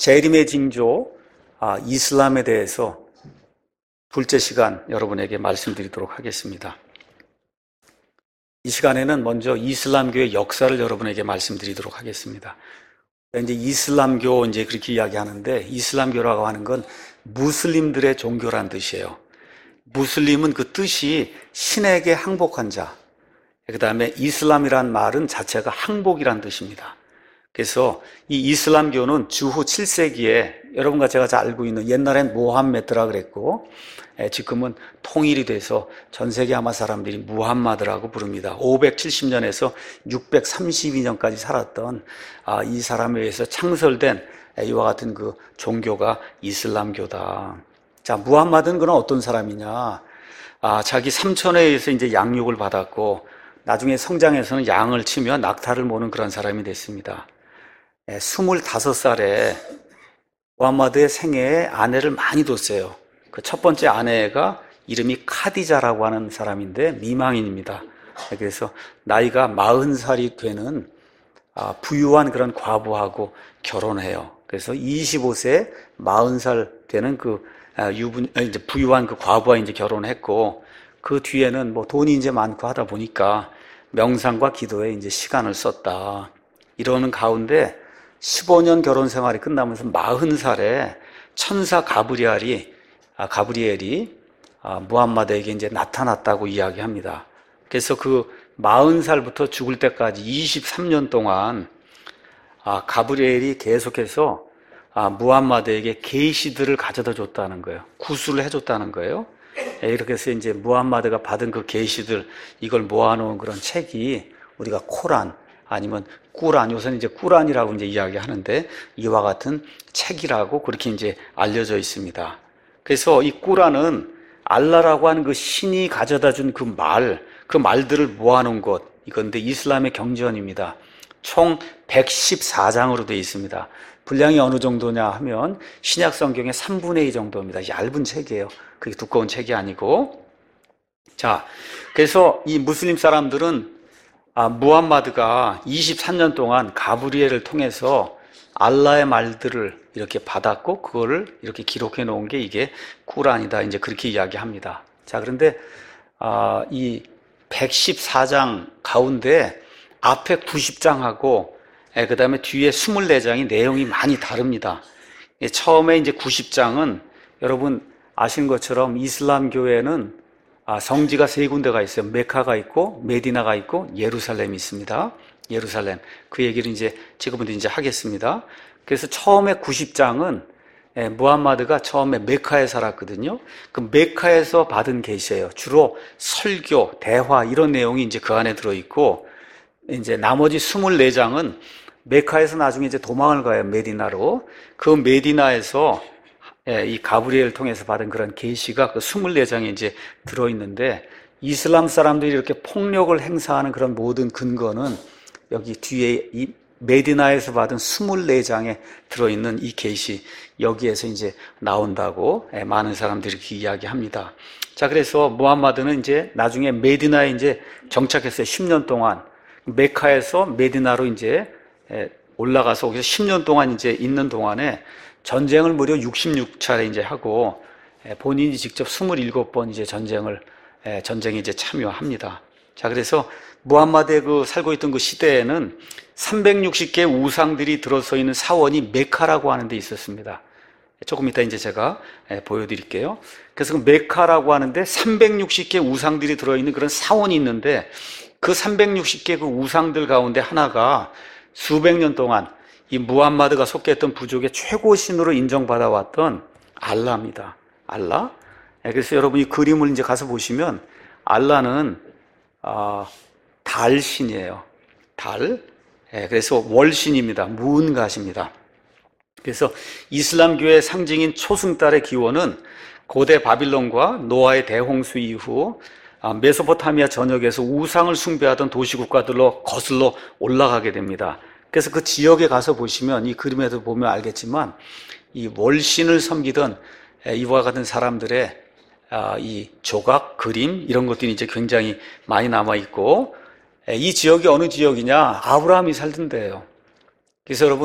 재림의 징조, 이슬람에 대해서 둘째 시간 여러분에게 말씀드리도록 하겠습니다. 이 시간에는 먼저 이슬람교의 역사를 여러분에게 말씀드리도록 하겠습니다. 이제 이슬람교 이제 그렇게 이야기하는데, 이슬람교라고 하는 건 무슬림들의 종교란 뜻이에요. 무슬림은 그 뜻이 신에게 항복한 자. 그 다음에 이슬람이란 말은 자체가 항복이란 뜻입니다. 그래서 이 이슬람교는 주후 7세기에 여러분과 제가 잘 알고 있는, 옛날엔 모함메드라 그랬고 지금은 통일이 돼서 전 세계 아마 사람들이 무함마드라고 부릅니다. 570년에서 632년까지 살았던 이 사람에 의해서 창설된 이와 같은 그 종교가 이슬람교다. 자, 무함마드는 그는 어떤 사람이냐? 자기 삼촌에 의해서 이제 양육을 받았고 나중에 성장해서는 양을 치며 낙타를 모는 그런 사람이 됐습니다. 25살에 무함마드의 생애에 아내를 많이 뒀어요. 그 첫 번째 아내가 이름이 카디자라고 하는 사람인데 미망인입니다. 그래서 나이가 40살이 되는 부유한 그런 과부하고 결혼해요. 그래서 25세 40살 되는 이제 부유한 그 과부와 이제 결혼했고, 그 뒤에는 뭐 돈이 이제 많고 하다 보니까 명상과 기도에 이제 시간을 썼다. 이러는 가운데 15년 결혼 생활이 끝나면서 40살에 천사 가브리엘이 무함마드에게 이제 나타났다고 이야기합니다. 그래서 그 40살부터 죽을 때까지 23년 동안 가브리엘이 계속해서 무함마드에게 계시들을 가져다 줬다는 거예요. 구술을 해줬다는 거예요. 이렇게 해서 이제 무함마드가 받은 그 계시들, 이걸 모아놓은 그런 책이 우리가 코란 아니면 꾸란, 요새는 이제 꾸란이라고 이제 이야기하는데, 이와 같은 책이라고 그렇게 이제 알려져 있습니다. 그래서 이 꾸란은 알라라고 하는 그 신이 가져다 준 그 말들을 모아놓은 것, 이건데 이슬람의 경전입니다. 총 114장으로 되어 있습니다. 분량이 어느 정도냐 하면 신약 성경의 3분의 2 정도입니다. 얇은 책이에요. 그게 두꺼운 책이 아니고. 자, 그래서 이 무슬림 사람들은 무함마드가 23년 동안 가브리엘을 통해서 알라의 말들을 이렇게 받았고 그거를 이렇게 기록해 놓은 게 이게 꾸란이다, 이제 그렇게 이야기합니다. 자, 그런데 이 114장 가운데 앞에 90장하고 그 다음에 뒤에 24장이 내용이 많이 다릅니다. 처음에 이제 90장은 여러분 아시는 것처럼 이슬람교회는 성지가 세 군데가 있어요. 메카가 있고 메디나가 있고 예루살렘이 있습니다. 예루살렘. 그 얘기를 이제 지금부터 이제 하겠습니다. 그래서 처음에 90장은 무함마드가 처음에 메카에 살았거든요. 그 메카에서 받은 계시예요. 주로 설교, 대화 이런 내용이 이제 그 안에 들어 있고, 이제 나머지 24장은 메카에서 나중에 이제 도망을 가요. 메디나로. 그 메디나에서 이 가브리엘을 통해서 받은 그런 계시가 그 24장에 이제 들어 있는데, 이슬람 사람들이 이렇게 폭력을 행사하는 그런 모든 근거는 여기 뒤에 이 메디나에서 받은 24장에 들어있는 이 계시, 여기에서 이제 나온다고 많은 사람들이 이렇게 이야기합니다. 자, 그래서 무함마드는 이제 나중에 메디나에 이제 정착했어요. 10년 동안. 메카에서 메디나로 이제 올라가서 거기서 10년 동안 이제 있는 동안에 전쟁을 무려 66차례 이제 하고, 본인이 직접 27번 이제 전쟁에 이제 참여합니다. 자, 그래서 무함마드의 살고 있던 그 시대에는 360개의 우상들이 들어서 있는 사원이 메카라고 하는 데 있었습니다. 조금 이따 이제 제가 보여드릴게요. 그래서 그 메카라고 하는데 360개 우상들이 들어있는 그런 사원이 있는데, 그 360개 그 우상들 가운데 하나가 수백 년 동안 이 무함마드가 속했던 부족의 최고 신으로 인정받아왔던 알라입니다. 알라. 그래서 여러분 이 그림을 이제 가서 보시면 알라는 달신이에요. 달. 그래서 월신입니다. 무은가십니다. 그래서 이슬람교의 상징인 초승달의 기원은 고대 바빌론과 노아의 대홍수 이후 메소포타미아 전역에서 우상을 숭배하던 도시국가들로 거슬러 올라가게 됩니다. 그래서 그 지역에 가서 보시면, 이 그림에도 보면 알겠지만, 이 월신을 섬기던 이와 같은 사람들의 이 조각, 그림 이런 것들이 이제 굉장히 많이 남아 있고, 이 지역이 어느 지역이냐? 아브라함이 살던 데예요. 그래서 여러분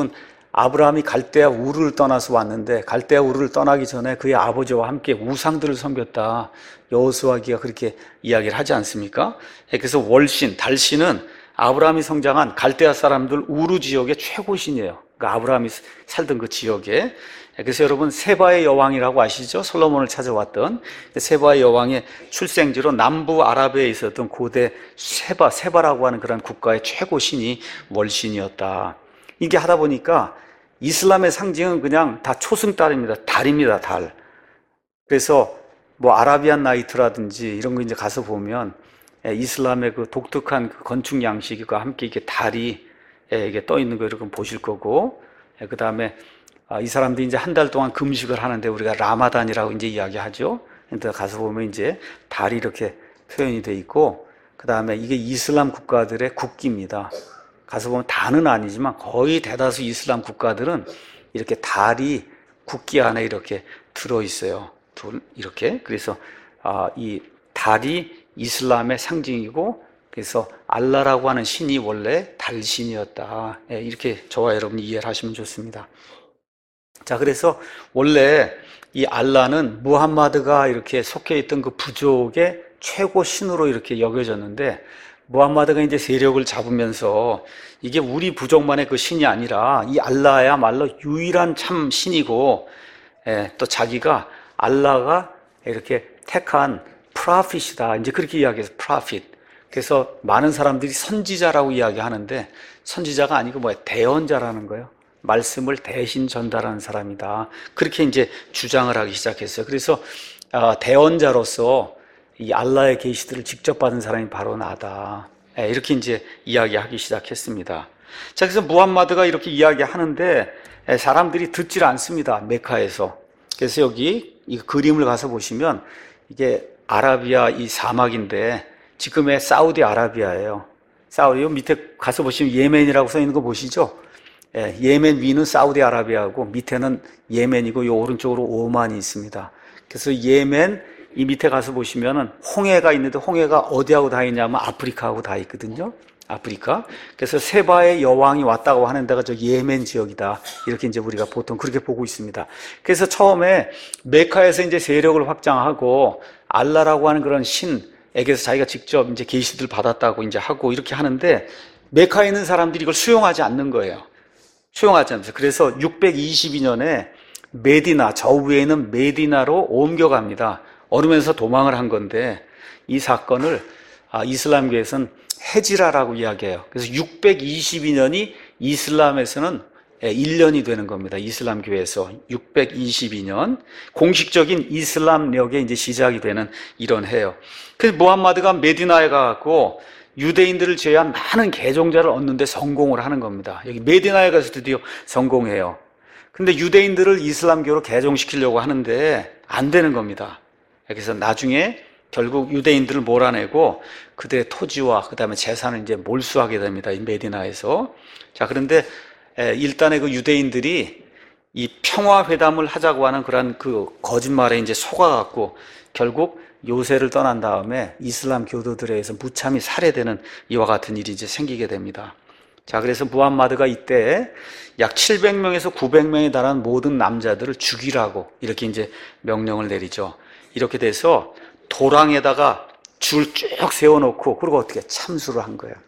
아브라함이 갈대아 우르를 떠나서 왔는데 갈대아 우르를 떠나기 전에 그의 아버지와 함께 우상들을 섬겼다. 여호수아기가 그렇게 이야기를 하지 않습니까? 그래서 월신, 달신은 아브라함이 성장한 갈대아 사람들 우르 지역의 최고신이에요. 그러니까 아브라함이 살던 그 지역에. 그래서 여러분 세바의 여왕이라고 아시죠? 솔로몬을 찾아왔던 세바의 여왕의 출생지로 남부 아라비아에 있었던 고대 세바라고 하는 그런 국가의 최고신이 월신이었다. 이게 하다 보니까 이슬람의 상징은 그냥 다 초승달입니다. 달입니다, 달. 그래서 뭐 아라비안 나이트라든지 이런 거 이제 가서 보면 이슬람의 그 독특한 그 건축 양식과 함께 이게 달이 이게 떠 있는 거 이렇게 보실 거고, 그 다음에 이 사람들이 이제 한 달 동안 금식을 하는데 우리가 라마단이라고 이제 이야기하죠. 근데 가서 보면 이제 달이 이렇게 표현이 돼 있고, 그 다음에 이게 이슬람 국가들의 국기입니다. 가서 보면 다는 아니지만 거의 대다수 이슬람 국가들은 이렇게 달이 국기 안에 이렇게 들어 있어요. 이렇게. 그래서 이 달이 이슬람의 상징이고, 그래서 알라라고 하는 신이 원래 달신이었다. 이렇게 저와 여러분이 이해를 하시면 좋습니다. 자, 그래서 원래 이 알라는 무함마드가 이렇게 속해 있던 그 부족의 최고 신으로 이렇게 여겨졌는데, 무함마드가 이제 세력을 잡으면서 이게 우리 부족만의 그 신이 아니라 이 알라야말로 유일한 참 신이고, 또 자기가 알라가 이렇게 택한 프라핏이다. 이제 그렇게 이야기해서 프라핏. 그래서 많은 사람들이 선지자라고 이야기하는데 선지자가 아니고 뭐야? 대언자라는 거예요. 말씀을 대신 전달하는 사람이다. 그렇게 이제 주장을 하기 시작했어요. 그래서 대언자로서 이 알라의 계시들을 직접 받은 사람이 바로 나다. 이렇게 이제 이야기하기 시작했습니다. 자, 그래서 무함마드가 이렇게 이야기하는데 사람들이 듣질 않습니다. 메카에서. 그래서 여기 이 그림을 가서 보시면 이게 아라비아 이 사막인데 지금의 사우디아라비아예요. 사우디 밑에 가서 보시면 예멘이라고 써 있는 거 보시죠? 예멘 위는 사우디아라비아고 밑에는 예멘이고 요 오른쪽으로 오만이 있습니다. 그래서 예멘 이 밑에 가서 보시면은 홍해가 있는데 홍해가 어디하고 다 있냐면 아프리카하고 다 있거든요. 아프리카. 그래서 세바의 여왕이 왔다고 하는 데가 저 예멘 지역이다. 이렇게 이제 우리가 보통 그렇게 보고 있습니다. 그래서 처음에 메카에서 이제 세력을 확장하고 알라라고 하는 그런 신에게서 자기가 직접 이제 계시들 받았다고 이제 하고 이렇게 하는데 메카에 있는 사람들이 이걸 수용하지 않는 거예요. 수용하지 않으면서. 그래서 622년에 메디나, 저 위에 있는 메디나로 옮겨갑니다. 얼으면서 도망을 한 건데 이 사건을 이슬람교에서는 헤지라라고 이야기해요. 그래서 622년이 이슬람에서는 1년이 되는 겁니다. 이슬람교에서 622년 공식적인 이슬람력의 이제 시작이 되는 이런 해요. 그래서 무함마드가 메디나에 가고 유대인들을 제외한 많은 개종자를 얻는데 성공을 하는 겁니다. 여기 메디나에 가서 드디어 성공해요. 근데 유대인들을 이슬람교로 개종시키려고 하는데 안 되는 겁니다. 그래서 나중에 결국 유대인들을 몰아내고 그들의 토지와 그 다음에 재산을 이제 몰수하게 됩니다. 이 메디나에서. 자, 그런데 일단의 그 유대인들이 이 평화회담을 하자고 하는 그런 그 거짓말에 이제 속아갖고 결국 요새를 떠난 다음에 이슬람 교도들에 의해서 무참히 살해되는 이와 같은 일이 이제 생기게 됩니다. 자, 그래서 무함마드가 이때 약 700명에서 900명에 달하는 모든 남자들을 죽이라고 이렇게 이제 명령을 내리죠. 이렇게 돼서 도랑에다가 줄 쭉 세워놓고 그리고 어떻게 참수를 한 거예요.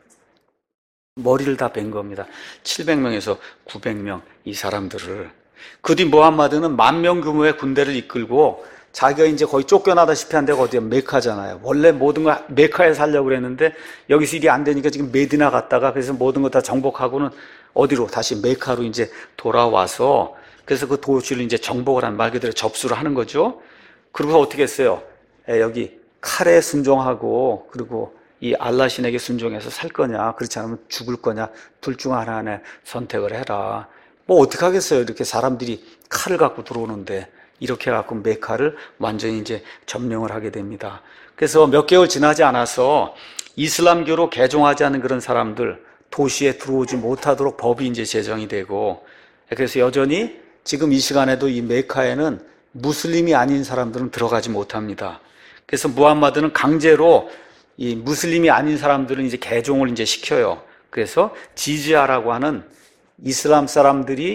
머리를 다 벤 겁니다. 700명에서 900명 이 사람들을. 그 뒤 무함마드는 10,000명 규모의 군대를 이끌고 자기가 이제 거의 쫓겨나다시피 한 데가 어디야? 메카잖아요. 원래 모든 걸 메카에 살려고 그랬는데 여기서 일이 안 되니까 지금 메디나 갔다가 그래서 모든 거 다 정복하고는 어디로? 다시 메카로 이제 돌아와서 그래서 그 도시를 이제 정복을 한 말 그대로 접수를 하는 거죠. 그리고 어떻게 했어요? 여기 칼에 순종하고 그리고 이 알라 신에게 순종해서 살 거냐 그렇지 않으면 죽을 거냐 둘 중 하나에 선택을 해라. 뭐 어떻게 하겠어요? 이렇게 사람들이 칼을 갖고 들어오는데 이렇게 해갖고 메카를 완전히 이제 점령을 하게 됩니다. 그래서 몇 개월 지나지 않아서 이슬람교로 개종하지 않은 그런 사람들 도시에 들어오지 못하도록 법이 이제 제정이 되고 그래서 여전히 지금 이 시간에도 이 메카에는 무슬림이 아닌 사람들은 들어가지 못합니다. 그래서 무함마드는 강제로 이 무슬림이 아닌 사람들은 이제 개종을 이제 시켜요. 그래서 지지아라고 하는 이슬람 사람들이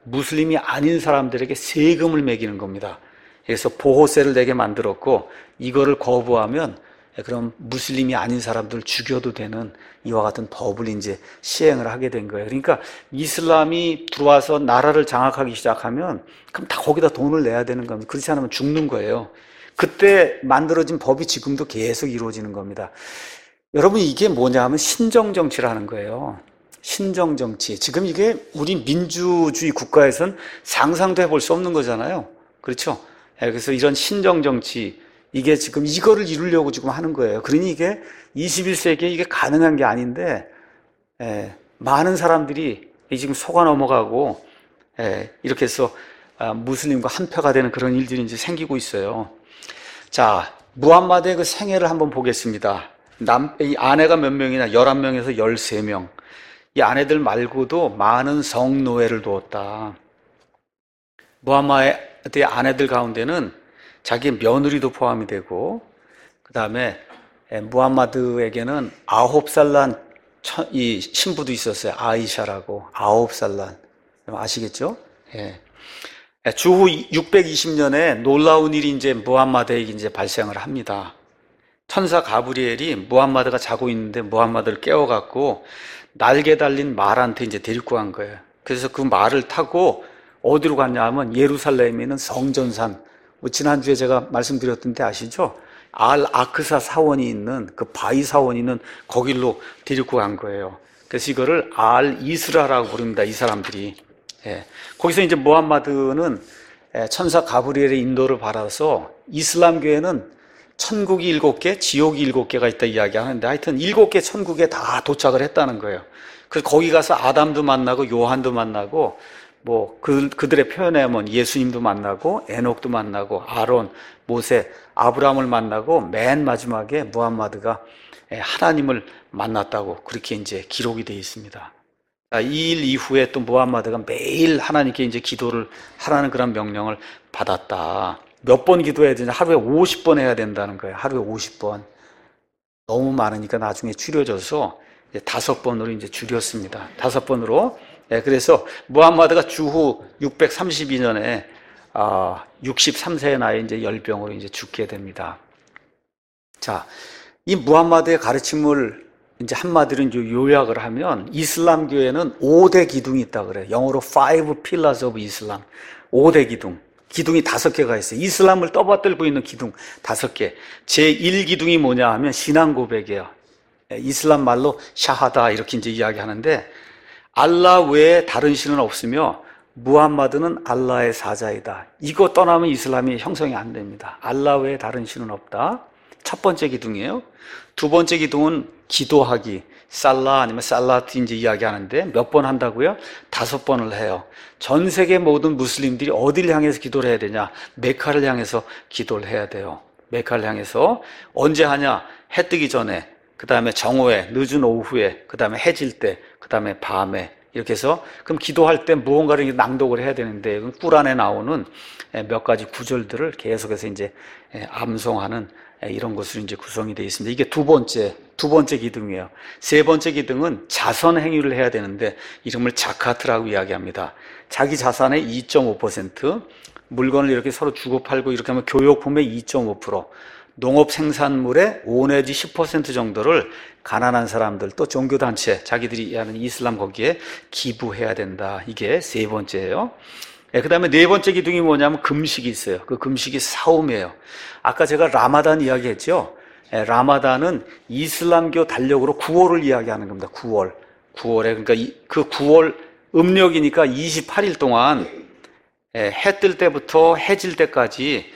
무슬림이 아닌 사람들에게 세금을 매기는 겁니다. 그래서 보호세를 내게 만들었고 이거를 거부하면 그럼 무슬림이 아닌 사람들 죽여도 되는 이와 같은 법을 이제 시행을 하게 된 거예요. 그러니까 이슬람이 들어와서 나라를 장악하기 시작하면 그럼 다 거기다 돈을 내야 되는 겁니다. 그렇지 않으면 죽는 거예요. 그때 만들어진 법이 지금도 계속 이루어지는 겁니다. 여러분, 이게 뭐냐 하면 신정정치라는 거예요. 신정정치. 지금 이게 우리 민주주의 국가에선 상상도 해볼 수 없는 거잖아요. 그렇죠? 그래서 이런 신정정치, 이게 지금 이거를 이루려고 지금 하는 거예요. 그러니 이게 21세기에 이게 가능한 게 아닌데, 많은 사람들이 지금 속아 넘어가고, 이렇게 해서 무슬림과 한패가 되는 그런 일들이 이제 생기고 있어요. 자, 무함마드의 그 생애를 한번 보겠습니다. 이 아내가 몇 명이나 11명에서 13명. 이 아내들 말고도 많은 성노예를 두었다. 무함마드의 아내들 가운데는 자기 며느리도 포함이 되고, 그 다음에 무함마드에게는 9살 난 이 신부도 있었어요. 아이샤라고. 9살 난. 아시겠죠? 예. 주후 620년에 놀라운 일이 이제 무함마드에게 이제 발생을 합니다. 천사 가브리엘이 무함마드가 자고 있는데 무함마드를 깨워갖고 날개 달린 말한테 이제 데리고 간 거예요. 그래서 그 말을 타고 어디로 갔냐 하면 예루살렘에 있는 성전산, 지난주에 제가 말씀드렸던데 아시죠? 알 아크사 사원이 있는 그 바위 사원이 있는 거길로 데리고 간 거예요. 그래서 이거를 알 이스라라고 부릅니다. 이 사람들이. 거기서 이제 무함마드는 천사 가브리엘의 인도를 받아서 이슬람교에는 천국이 7개, 지옥이 7개가 있다 이야기하는데 하여튼 7개 천국에 다 도착을 했다는 거예요. 그래서 거기 가서 아담도 만나고 요한도 만나고 뭐 그들의 표현에 하면 예수님도 만나고 에녹도 만나고 아론, 모세, 아브라함을 만나고 맨 마지막에 무함마드가 하나님을 만났다고 그렇게 이제 기록이 되어 있습니다. 이 일 이후에 또 무함마드가 매일 하나님께 이제 기도를 하라는 그런 명령을 받았다. 몇 번 기도해야 되냐? 하루에 50번 해야 된다는 거예요. 하루에 50번. 너무 많으니까 나중에 줄여져서 5번으로 이제 줄였습니다. 5번으로. 그래서 무함마드가 주후 632년에 63세의 나이에 이제 열병으로 이제 죽게 됩니다. 자, 이 무함마드의 가르침을 이제 한마디로 요약을 하면 이슬람교에는 5대 기둥이 있다 그래요. 영어로 Five Pillars of Islam. 5대 기둥. 기둥이 5개가 있어요. 이슬람을 떠받들고 있는 기둥 5개. 제1기둥이 뭐냐 하면 신앙 고백이에요. 이슬람 말로 샤하다 이렇게 이제 이야기하는데 알라 외에 다른 신은 없으며 무함마드는 알라의 사자이다. 이거 떠나면 이슬람이 형성이 안 됩니다. 알라 외에 다른 신은 없다. 첫 번째 기둥이에요. 두 번째 기둥은 기도하기. 살라 아니면 살라트 이제 이야기하는데 몇 번 한다고요? 5번을 해요. 전 세계 모든 무슬림들이 어디를 향해서 기도를 해야 되냐? 메카를 향해서 기도를 해야 돼요. 메카를 향해서 언제 하냐? 해 뜨기 전에, 그 다음에 정오에, 늦은 오후에, 그 다음에 해질 때, 그 다음에 밤에 이렇게 해서 그럼 기도할 때 무언가를 낭독을 해야 되는데 꿀안에 나오는 몇 가지 구절들을 계속해서 이제 암송하는 이런 것으로 이제 구성이 되어 있습니다. 이게 두 번째 기둥이에요. 세 번째 기둥은 자선 행위를 해야 되는데 이름을 자카트라고 이야기합니다. 자기 자산의 2.5%, 물건을 이렇게 서로 주고팔고 이렇게 하면 교육품의 2.5%, 농업 생산물의 5 내지 10% 정도를 가난한 사람들 또 종교단체, 자기들이 하는 이슬람 거기에 기부해야 된다. 이게 세 번째예요. 그 다음에 네 번째 기둥이 뭐냐면 금식이 있어요. 그 금식이 사움이에요. 아까 제가 라마단 이야기했죠. 라마단은 이슬람교 달력으로 9월을 이야기하는 겁니다. 9월에. 그러니까 그 9월 음력이니까 28일 동안 해 뜰 때부터 해질 때까지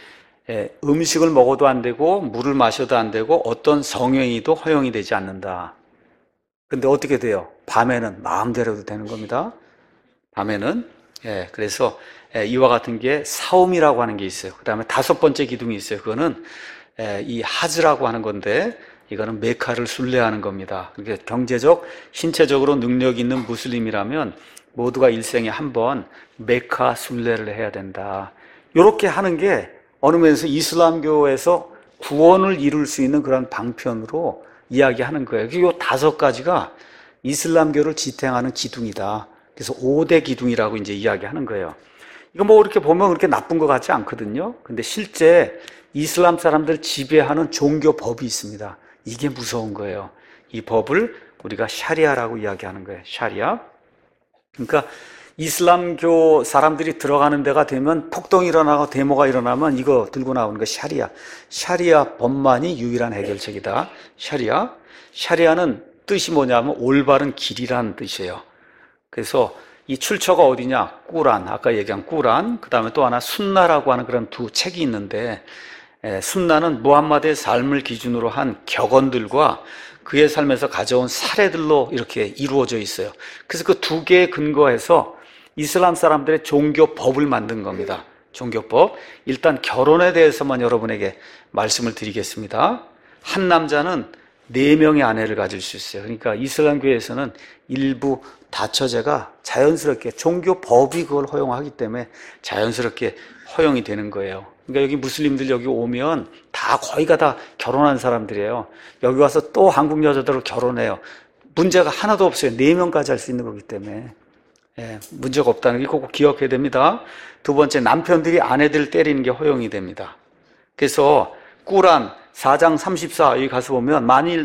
음식을 먹어도 안 되고 물을 마셔도 안 되고 어떤 성행위도 허용이 되지 않는다. 근데 어떻게 돼요? 밤에는 마음대로도 되는 겁니다. 밤에는. 그래서 이와 같은 게 사움이라고 하는 게 있어요. 그 다음에 5번째 기둥이 있어요. 그거는 이 하즈라고 하는 건데 이거는 메카를 순례하는 겁니다. 그러니까 경제적, 신체적으로 능력 있는 무슬림이라면 모두가 일생에 한 번 메카 순례를 해야 된다. 이렇게 하는 게 어느 면에서 이슬람교에서 구원을 이룰 수 있는 그런 방편으로 이야기하는 거예요. 이 5가지가 이슬람교를 지탱하는 기둥이다. 그래서 5대 기둥이라고 이제 이야기하는 거예요. 이거 뭐 이렇게 보면 그렇게 나쁜 것 같지 않거든요. 근데 실제 이슬람 사람들 지배하는 종교 법이 있습니다. 이게 무서운 거예요. 이 법을 우리가 샤리아라고 이야기하는 거예요. 샤리아. 그러니까 이슬람교 사람들이 들어가는 데가 되면 폭동이 일어나고 데모가 일어나면 이거 들고 나오는 거 샤리아. 샤리아 법만이 유일한 해결책이다. 샤리아. 샤리아는 뜻이 뭐냐면 올바른 길이라는 뜻이에요. 그래서 이 출처가 어디냐? 꾸란, 아까 얘기한 꾸란, 그 다음에 또 하나 순나라고 하는 그런 두 책이 있는데, 순나는 무함마드의 삶을 기준으로 한 격언들과 그의 삶에서 가져온 사례들로 이렇게 이루어져 있어요. 그래서 그 두 개에 근거해서 이슬람 사람들의 종교법을 만든 겁니다. 종교법. 일단 결혼에 대해서만 여러분에게 말씀을 드리겠습니다. 한 남자는 4명의 아내를 가질 수 있어요. 그러니까 이슬람교에서는 일부 다처제가 자연스럽게 종교법이 그걸 허용하기 때문에 자연스럽게 허용이 되는 거예요. 그러니까 여기 무슬림들 여기 오면 다 거의가 다 결혼한 사람들이에요. 여기 와서 또 한국 여자들을 결혼해요. 문제가 하나도 없어요. 4명까지 할 수 있는 거기 때문에. 문제가 없다는 게 꼭 기억해야 됩니다. 두 번째, 남편들이 아내들을 때리는 게 허용이 됩니다. 그래서 꾸란 4장 34 여기 가서 보면 만일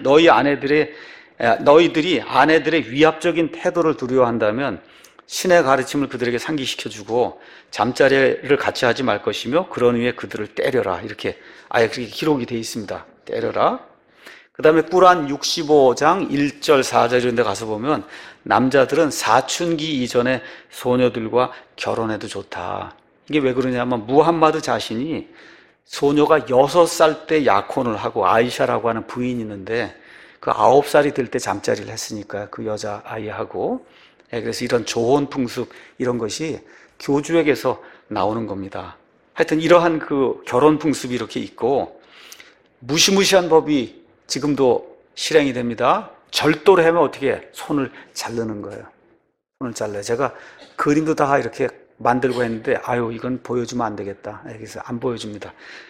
너희들이 아내들의 위압적인 태도를 두려워한다면 신의 가르침을 그들에게 상기시켜주고 잠자리를 같이 하지 말 것이며 그런 후에 그들을 때려라. 이렇게 아예 그렇게 기록이 되어 있습니다. 때려라. 그 다음에 꾸란 65장 1절 4절 이런 데 가서 보면 남자들은 사춘기 이전에 소녀들과 결혼해도 좋다. 이게 왜 그러냐면 무함마드 자신이 소녀가 6살 때 약혼을 하고 아이샤라고 하는 부인이 있는데 그 9살이 될 때 잠자리를 했으니까 그 여자아이하고. 그래서 이런 조혼 풍습 이런 것이 교주에게서 나오는 겁니다. 하여튼 이러한 그 결혼 풍습이 이렇게 있고 무시무시한 법이 지금도 실행이 됩니다. 절도를 하면 어떻게 해? 손을 자르는 거예요. 손을 잘라요. 제가 그림도 다 이렇게 만들고 했는데 아유 이건 보여주면 안 되겠다. 그래서 안 보여줍니다.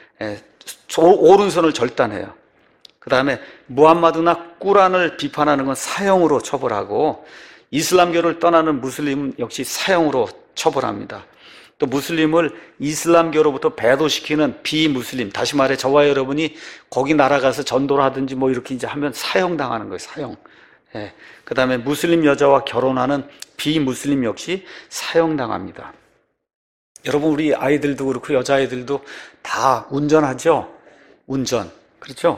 오른손을 절단해요. 그 다음에 무함마드나 꾸란을 비판하는 건 사형으로 처벌하고 이슬람교를 떠나는 무슬림 역시 사형으로 처벌합니다. 또 무슬림을 이슬람교로부터 배도시키는 비무슬림, 다시 말해 저와 여러분이 거기 날아가서 전도를 하든지 뭐 이렇게 이제 하면 사형당하는 거예요. 사형. 그 다음에 무슬림 여자와 결혼하는 비무슬림 역시 사형당합니다. 여러분 우리 아이들도 그렇고 여자아이들도 다 운전하죠? 운전. 그렇죠?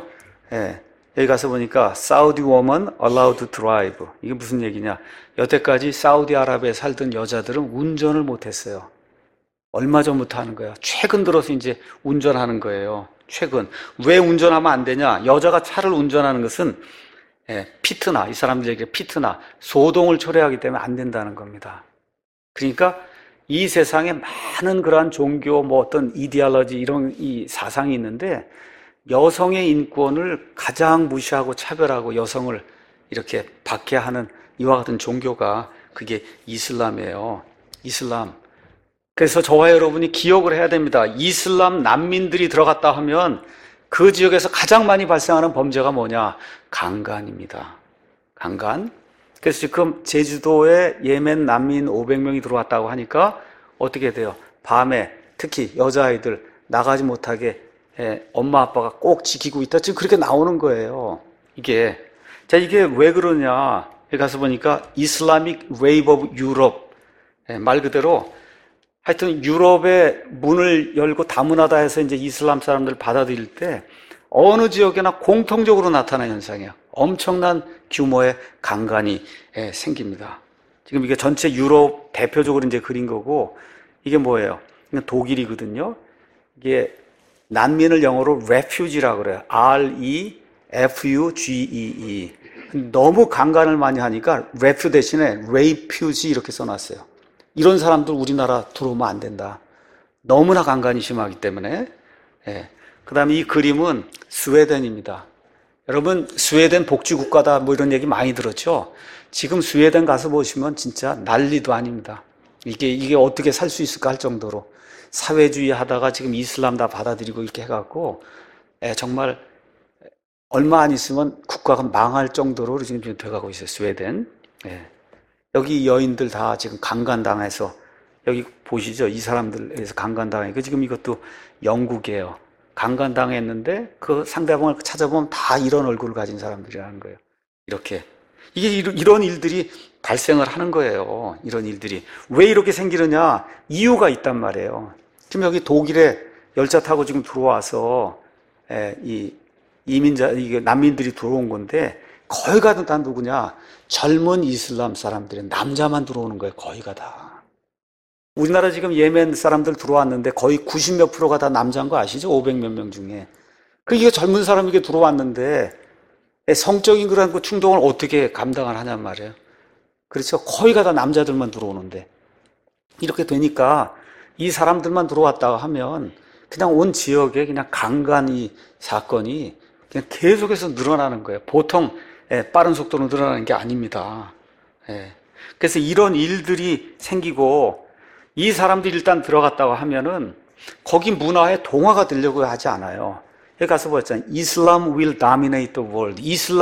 여기 가서 보니까 사우디 woman allowed to drive. 이게 무슨 얘기냐? 여태까지 사우디아라비아에 살던 여자들은 운전을 못했어요. 얼마 전부터 하는 거예요. 최근 들어서 이제 운전하는 거예요. 최근. 왜 운전하면 안 되냐? 여자가 차를 운전하는 것은 피트나, 이 사람들 얘기해 피트나, 소동을 초래하기 때문에 안 된다는 겁니다. 그러니까 이 세상에 많은 그러한 종교, 뭐 어떤 이데올로지 이런 이 사상이 있는데 여성의 인권을 가장 무시하고 차별하고 여성을 이렇게 박해하는 이와 같은 종교가 그게 이슬람이에요. 이슬람. 그래서 저와 여러분이 기억을 해야 됩니다. 이슬람 난민들이 들어갔다 하면 그 지역에서 가장 많이 발생하는 범죄가 뭐냐? 강간입니다. 강간. 그래서 지금 제주도에 예멘 난민 500명이 들어왔다고 하니까 어떻게 돼요? 밤에 특히 여자아이들 나가지 못하게 엄마 아빠가 꼭 지키고 있다. 지금 그렇게 나오는 거예요. 이게 왜 그러냐? 여기 가서 보니까 Islamic Wave of Europe. 말 그대로 하여튼 유럽의 문을 열고 다문화다 해서 이제 이슬람 사람들을 받아들일 때 어느 지역에나 공통적으로 나타나는 현상이에요. 엄청난 규모의 강간이 생깁니다. 지금 이게 전체 유럽 대표적으로 이제 그린 거고 이게 뭐예요? 이건 독일이거든요. 이게 난민을 영어로 refuge라고 그래요. R-E-F-U-G-E-E. 너무 강간을 많이 하니까 refu 대신에 refugee 이렇게 써놨어요. 이런 사람들 우리나라 들어오면 안 된다. 너무나 강간이 심하기 때문에. 그 다음에 이 그림은 스웨덴입니다. 여러분 스웨덴 복지국가다 뭐 이런 얘기 많이 들었죠? 지금 스웨덴 가서 보시면 진짜 난리도 아닙니다. 이게 어떻게 살 수 있을까 할 정도로 사회주의 하다가 지금 이슬람 다 받아들이고 이렇게 해갖고 정말 얼마 안 있으면 국가가 망할 정도로 지금 돼가고 있어요. 스웨덴. 여기 여인들 다 지금 강간당해서, 여기 보시죠. 이 사람들에서 강간당해. 지금 이것도 영국이에요. 강간당했는데 그 상대방을 찾아보면 다 이런 얼굴을 가진 사람들이라는 거예요. 이렇게. 이게 이런 일들이 발생을 하는 거예요. 이런 일들이. 왜 이렇게 생기느냐? 이유가 있단 말이에요. 지금 여기 독일에 열차 타고 지금 들어와서 이 이민자, 이게 난민들이 들어온 건데 거의가 다 누구냐? 젊은 이슬람 사람들이 남자만 들어오는 거예요. 거의가 다. 우리나라 지금 예멘 사람들 들어왔는데 거의 90몇 프로가 다 남자인 거 아시죠? 500몇 명 중에. 그러니까 젊은 사람이 이게 들어왔는데 성적인 그런 그 충동을 어떻게 감당을 하냔 말이에요. 그렇죠? 거의가 다 남자들만 들어오는데. 이렇게 되니까 이 사람들만 들어왔다고 하면 그냥 온 지역에 그냥 강간이 사건이 그냥 계속해서 늘어나는 거예요. 보통 빠른 속도로 늘어나는 게 아닙니다. 그래서 이런 일들이 생기고 이 사람들이 일단 들어갔다고 하면은 거기 문화에 동화가 되려고 하지 않아요. 여기 가서 보였잖아요. Islam will dominate the world.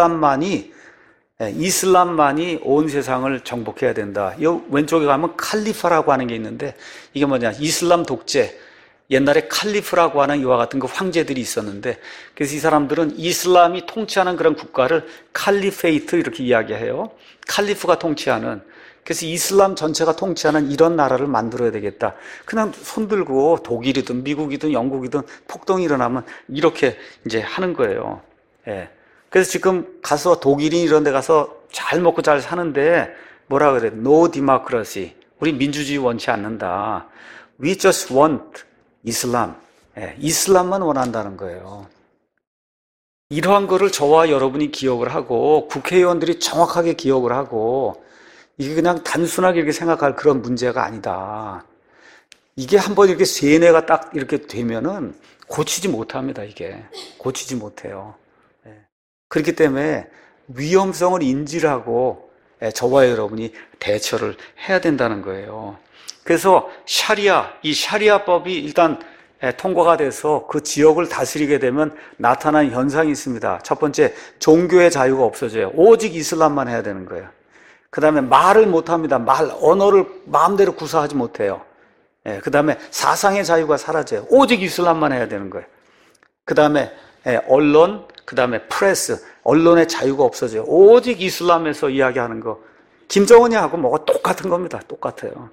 이슬람만이 온 세상을 정복해야 된다. 이 왼쪽에 가면 칼리파라고 하는 게 있는데 이게 뭐냐? 이슬람 독재. 옛날에 칼리프라고 하는 이와 같은 그 황제들이 있었는데 그래서 이 사람들은 이슬람이 통치하는 그런 국가를 칼리페이트 이렇게 이야기해요. 칼리프가 통치하는. 그래서 이슬람 전체가 통치하는 이런 나라를 만들어야 되겠다. 그냥 손들고 독일이든 미국이든 영국이든 폭동이 일어나면 이렇게 이제 하는 거예요. 그래서 지금 가서 독일인 이런 데 가서 잘 먹고 잘 사는데 뭐라 그래? No democracy. 우리 민주주의 원치 않는다. We just want 이슬람. 이슬람만 원한다는 거예요. 이러한 거를 저와 여러분이 기억을 하고 국회의원들이 정확하게 기억을 하고 이게 그냥 단순하게 이렇게 생각할 그런 문제가 아니다. 이게 한번 이렇게 세뇌가 딱 이렇게 되면은 고치지 못합니다, 이게. 고치지 못해요. 그렇기 때문에 위험성을 인지를 하고 저와 여러분이 대처를 해야 된다는 거예요. 그래서 이 샤리아법이 일단 통과가 돼서 그 지역을 다스리게 되면 나타난 현상이 있습니다. 첫 번째, 종교의 자유가 없어져요. 오직 이슬람만 해야 되는 거예요. 그 다음에 말을 못합니다. 언어를 마음대로 구사하지 못해요. 그 다음에 사상의 자유가 사라져요. 오직 이슬람만 해야 되는 거예요. 그 다음에 언론, 그 다음에 프레스, 언론의 자유가 없어져요. 오직 이슬람에서 이야기하는 거. 김정은이 하고 뭐가 똑같은 겁니다. 똑같아요.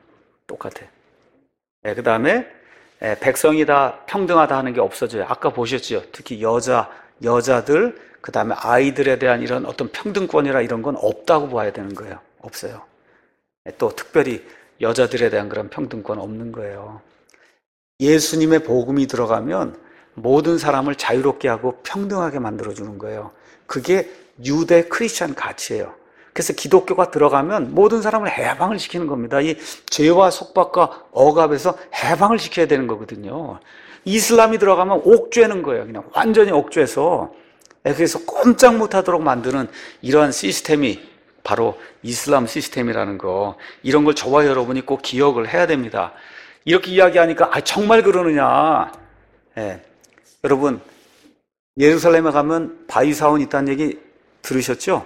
그 다음에 백성이 다 평등하다 하는 게 없어져요. 아까 보셨죠? 특히 여자들, 그 다음에 아이들에 대한 이런 어떤 평등권이라 이런 건 없다고 봐야 되는 거예요. 없어요. 또 특별히 여자들에 대한 그런 평등권 없는 거예요. 예수님의 복음이 들어가면 모든 사람을 자유롭게 하고 평등하게 만들어주는 거예요. 그게 유대 크리스찬 가치예요. 그래서 기독교가 들어가면 모든 사람을 해방을 시키는 겁니다. 이 죄와 속박과 억압에서 해방을 시켜야 되는 거거든요. 이슬람이 들어가면 옥죄는 거예요. 그냥 완전히 옥죄서. 그래서 꼼짝 못하도록 만드는 이러한 시스템이 바로 이슬람 시스템이라는 거. 이런 걸 저와 여러분이 꼭 기억을 해야 됩니다. 이렇게 이야기하니까 정말 그러느냐. 여러분 예루살렘에 가면 바위사원 있다는 얘기 들으셨죠?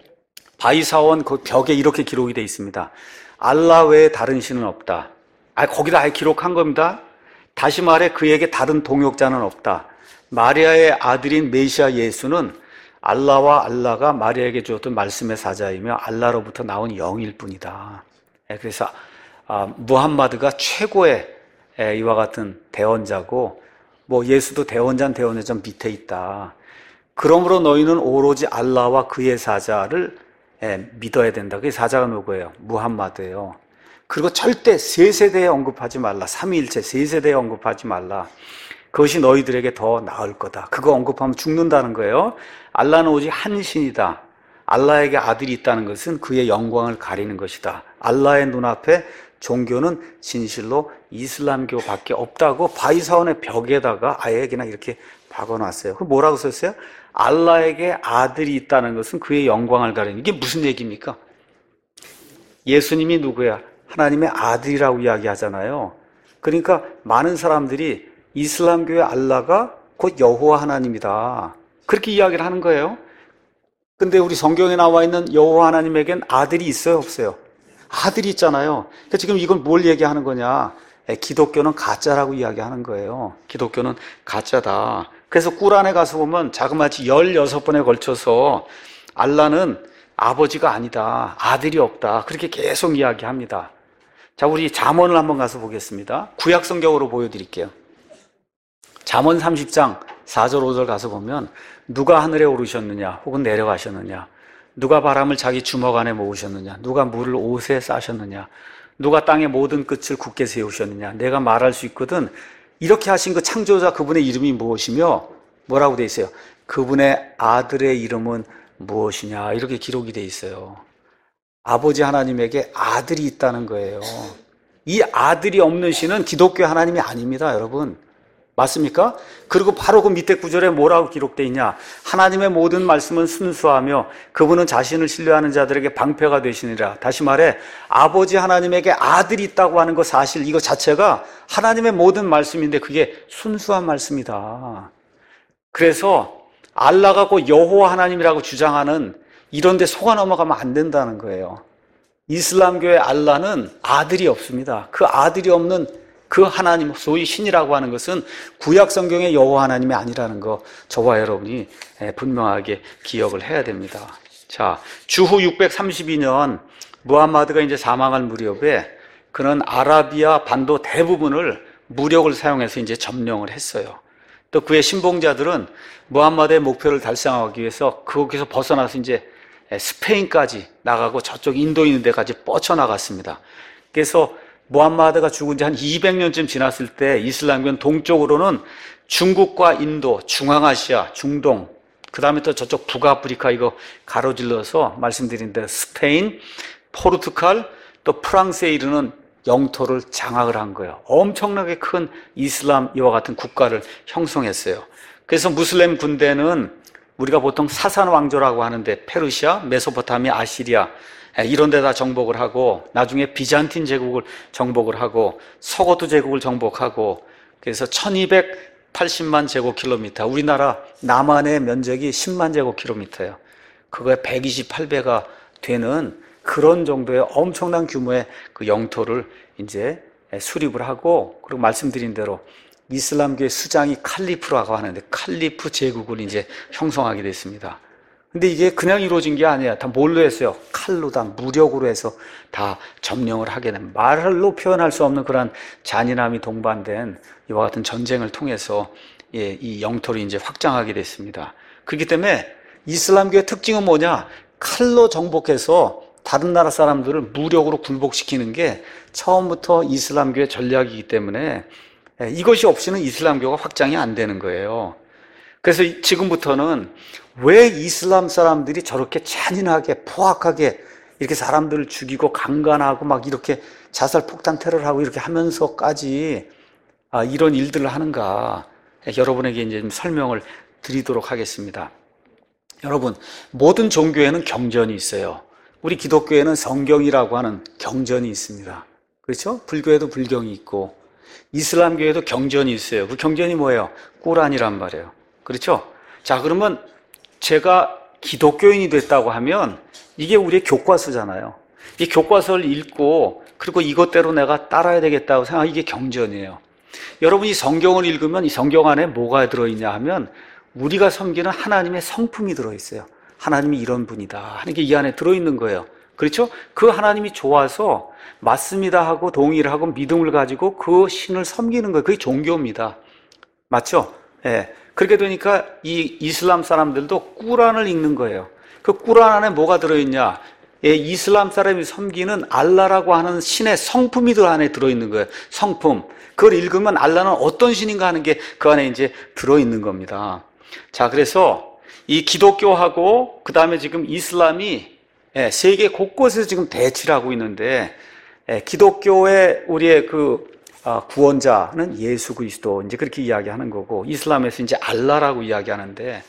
바위사원 그 벽에 이렇게 기록이 되어 있습니다. 알라 외에 다른 신은 없다. 거기다 아예 기록한 겁니다. 다시 말해 그에게 다른 동역자는 없다. 마리아의 아들인 메시아 예수는 알라와 알라가 마리아에게 주었던 말씀의 사자이며 알라로부터 나온 영일 뿐이다. 그래서 무함마드가 최고의 이와 같은 대언자고 예수도 대언자는 대언자 밑에 있다. 그러므로 너희는 오로지 알라와 그의 사자를 믿어야 된다. 그게 사자가 누구예요? 무함마드예요. 그리고 절대 세 세대에 언급하지 말라. 삼위일체 세 세대에 언급하지 말라. 그것이 너희들에게 더 나을 거다. 그거 언급하면 죽는다는 거예요. 알라는 오직 한 신이다. 알라에게 아들이 있다는 것은 그의 영광을 가리는 것이다. 알라의 눈앞에 종교는 진실로 이슬람교밖에 없다고 바위사원의 벽에다가 아예 그냥 이렇게 박아놨어요. 그럼 뭐라고 썼어요? 알라에게 아들이 있다는 것은 그의 영광을 가리는. 이게 무슨 얘기입니까? 예수님이 누구야? 하나님의 아들이라고 이야기하잖아요. 그러니까 많은 사람들이 이슬람교의 알라가 곧 여호와 하나님이다. 그렇게 이야기를 하는 거예요. 근데 우리 성경에 나와 있는 여호와 하나님에겐 아들이 있어요? 없어요? 아들이 있잖아요. 그러니까 지금 이건 뭘 얘기하는 거냐? 기독교는 가짜라고 이야기하는 거예요. 기독교는 가짜다. 그래서 꾸란에 가서 보면 자그마치 16번에 걸쳐서 알라는 아버지가 아니다. 아들이 없다. 그렇게 계속 이야기합니다. 자, 우리 잠언을 한번 가서 보겠습니다. 구약 성경으로 보여드릴게요. 잠언 30장 4절 5절 가서 보면 누가 하늘에 오르셨느냐 혹은 내려가셨느냐, 누가 바람을 자기 주먹 안에 모으셨느냐, 누가 물을 옷에 싸셨느냐, 누가 땅의 모든 끝을 굳게 세우셨느냐. 내가 말할 수 있거든. 이렇게 하신 그 창조자 그분의 이름이 무엇이며 뭐라고 돼 있어요? 그분의 아들의 이름은 무엇이냐, 이렇게 기록이 돼 있어요. 아버지 하나님에게 아들이 있다는 거예요. 이 아들이 없는 신은 기독교 하나님이 아닙니다, 여러분. 맞습니까? 그리고 바로 그 밑에 구절에 뭐라고 기록되어 있냐? 하나님의 모든 말씀은 순수하며 그분은 자신을 신뢰하는 자들에게 방패가 되시니라. 다시 말해, 아버지 하나님에게 아들이 있다고 하는 것, 사실 이거 자체가 하나님의 모든 말씀인데 그게 순수한 말씀이다. 그래서 알라가 곧 여호와 하나님이라고 주장하는 이런 데 속아 넘어가면 안 된다는 거예요. 이슬람교의 알라는 아들이 없습니다. 그 아들이 없는 그 하나님, 소위 신이라고 하는 것은 구약 성경의 여호와 하나님이 아니라는 거, 저와 여러분이 분명하게 기억을 해야 됩니다. 자, 주후 632년 무함마드가 이제 사망할 무렵에 그는 아라비아 반도 대부분을 무력을 사용해서 이제 점령을 했어요. 또 그의 신봉자들은 무함마드의 목표를 달성하기 위해서 거기서 벗어나서 이제 스페인까지 나가고 저쪽 인도 있는 데까지 뻗쳐나갔습니다. 그래서 무함마드가 죽은 지 한 200년쯤 지났을 때 이슬람교는 동쪽으로는 중국과 인도, 중앙아시아, 중동, 그 다음에 또 저쪽 북아프리카 이거 가로질러서 말씀드린 대로 스페인, 포르투갈, 또 프랑스에 이르는 영토를 장악을 한 거예요. 엄청나게 큰 이슬람 이와 같은 국가를 형성했어요. 그래서 무슬림 군대는 우리가 보통 사산 왕조라고 하는데 페르시아, 메소포타미아, 아시리아 이런 데다 정복을 하고 나중에 비잔틴 제국을 정복을 하고 서고트 제국을 정복하고 그래서 1280만 제곱킬로미터, 우리나라 남한의 면적이 10만 제곱킬로미터예요. 그거의 128배가 되는 그런 정도의 엄청난 규모의 그 영토를 이제 수립을 하고, 그리고 말씀드린 대로 이슬람교의 수장이 칼리프라고 하는데 칼리프 제국을 이제 형성하게 됐습니다. 근데 이게 그냥 이루어진 게 아니야. 다 뭘로 했어요? 칼로, 다 무력으로 해서 다 점령을 하게 된, 말로 표현할 수 없는 그런 잔인함이 동반된 이와 같은 전쟁을 통해서 이 영토를 이제 확장하게 됐습니다. 그렇기 때문에 이슬람교의 특징은 뭐냐? 칼로 정복해서 다른 나라 사람들을 무력으로 굴복시키는 게 처음부터 이슬람교의 전략이기 때문에 이것이 없이는 이슬람교가 확장이 안 되는 거예요. 그래서 지금부터는 왜 이슬람 사람들이 저렇게 잔인하게 포악하게 이렇게 사람들을 죽이고 강간하고 막 이렇게 자살 폭탄 테러를 하고 이렇게 하면서까지 이런 일들을 하는가, 여러분에게 이제 좀 설명을 드리도록 하겠습니다. 여러분, 모든 종교에는 경전이 있어요. 우리 기독교에는 성경이라고 하는 경전이 있습니다. 그렇죠? 불교에도 불경이 있고 이슬람교에도 경전이 있어요. 그 경전이 뭐예요? 꾸란이란 말이에요. 그렇죠? 자, 그러면 제가 기독교인이 됐다고 하면 이게 우리의 교과서잖아요. 이 교과서를 읽고 그리고 이것대로 내가 따라야 되겠다고 생각하면 이게 경전이에요. 여러분이 성경을 읽으면 이 성경 안에 뭐가 들어있냐 하면 우리가 섬기는 하나님의 성품이 들어있어요. 하나님이 이런 분이다 하는 게 이 안에 들어있는 거예요. 그렇죠? 그 하나님이 좋아서 맞습니다 하고 동의를 하고 믿음을 가지고 그 신을 섬기는 거예요. 그게 종교입니다. 맞죠? 예. 그렇게 되니까 이 이슬람 사람들도 꾸란을 읽는 거예요. 그 꾸란 안에 뭐가 들어있냐? 예, 이슬람 사람이 섬기는 알라라고 하는 신의 성품이 그 안에 들어있는 거예요. 성품. 그걸 읽으면 알라는 어떤 신인가 하는 게 그 안에 이제 들어있는 겁니다. 자, 그래서 이 기독교하고 그 다음에 지금 이슬람이 세계 곳곳에서 지금 대치를 하고 있는데, 기독교의 우리의 그 구원자는 예수 그리스도, 이제 그렇게 이야기하는 거고, 이슬람에서 이제 알라라고 이야기하는데,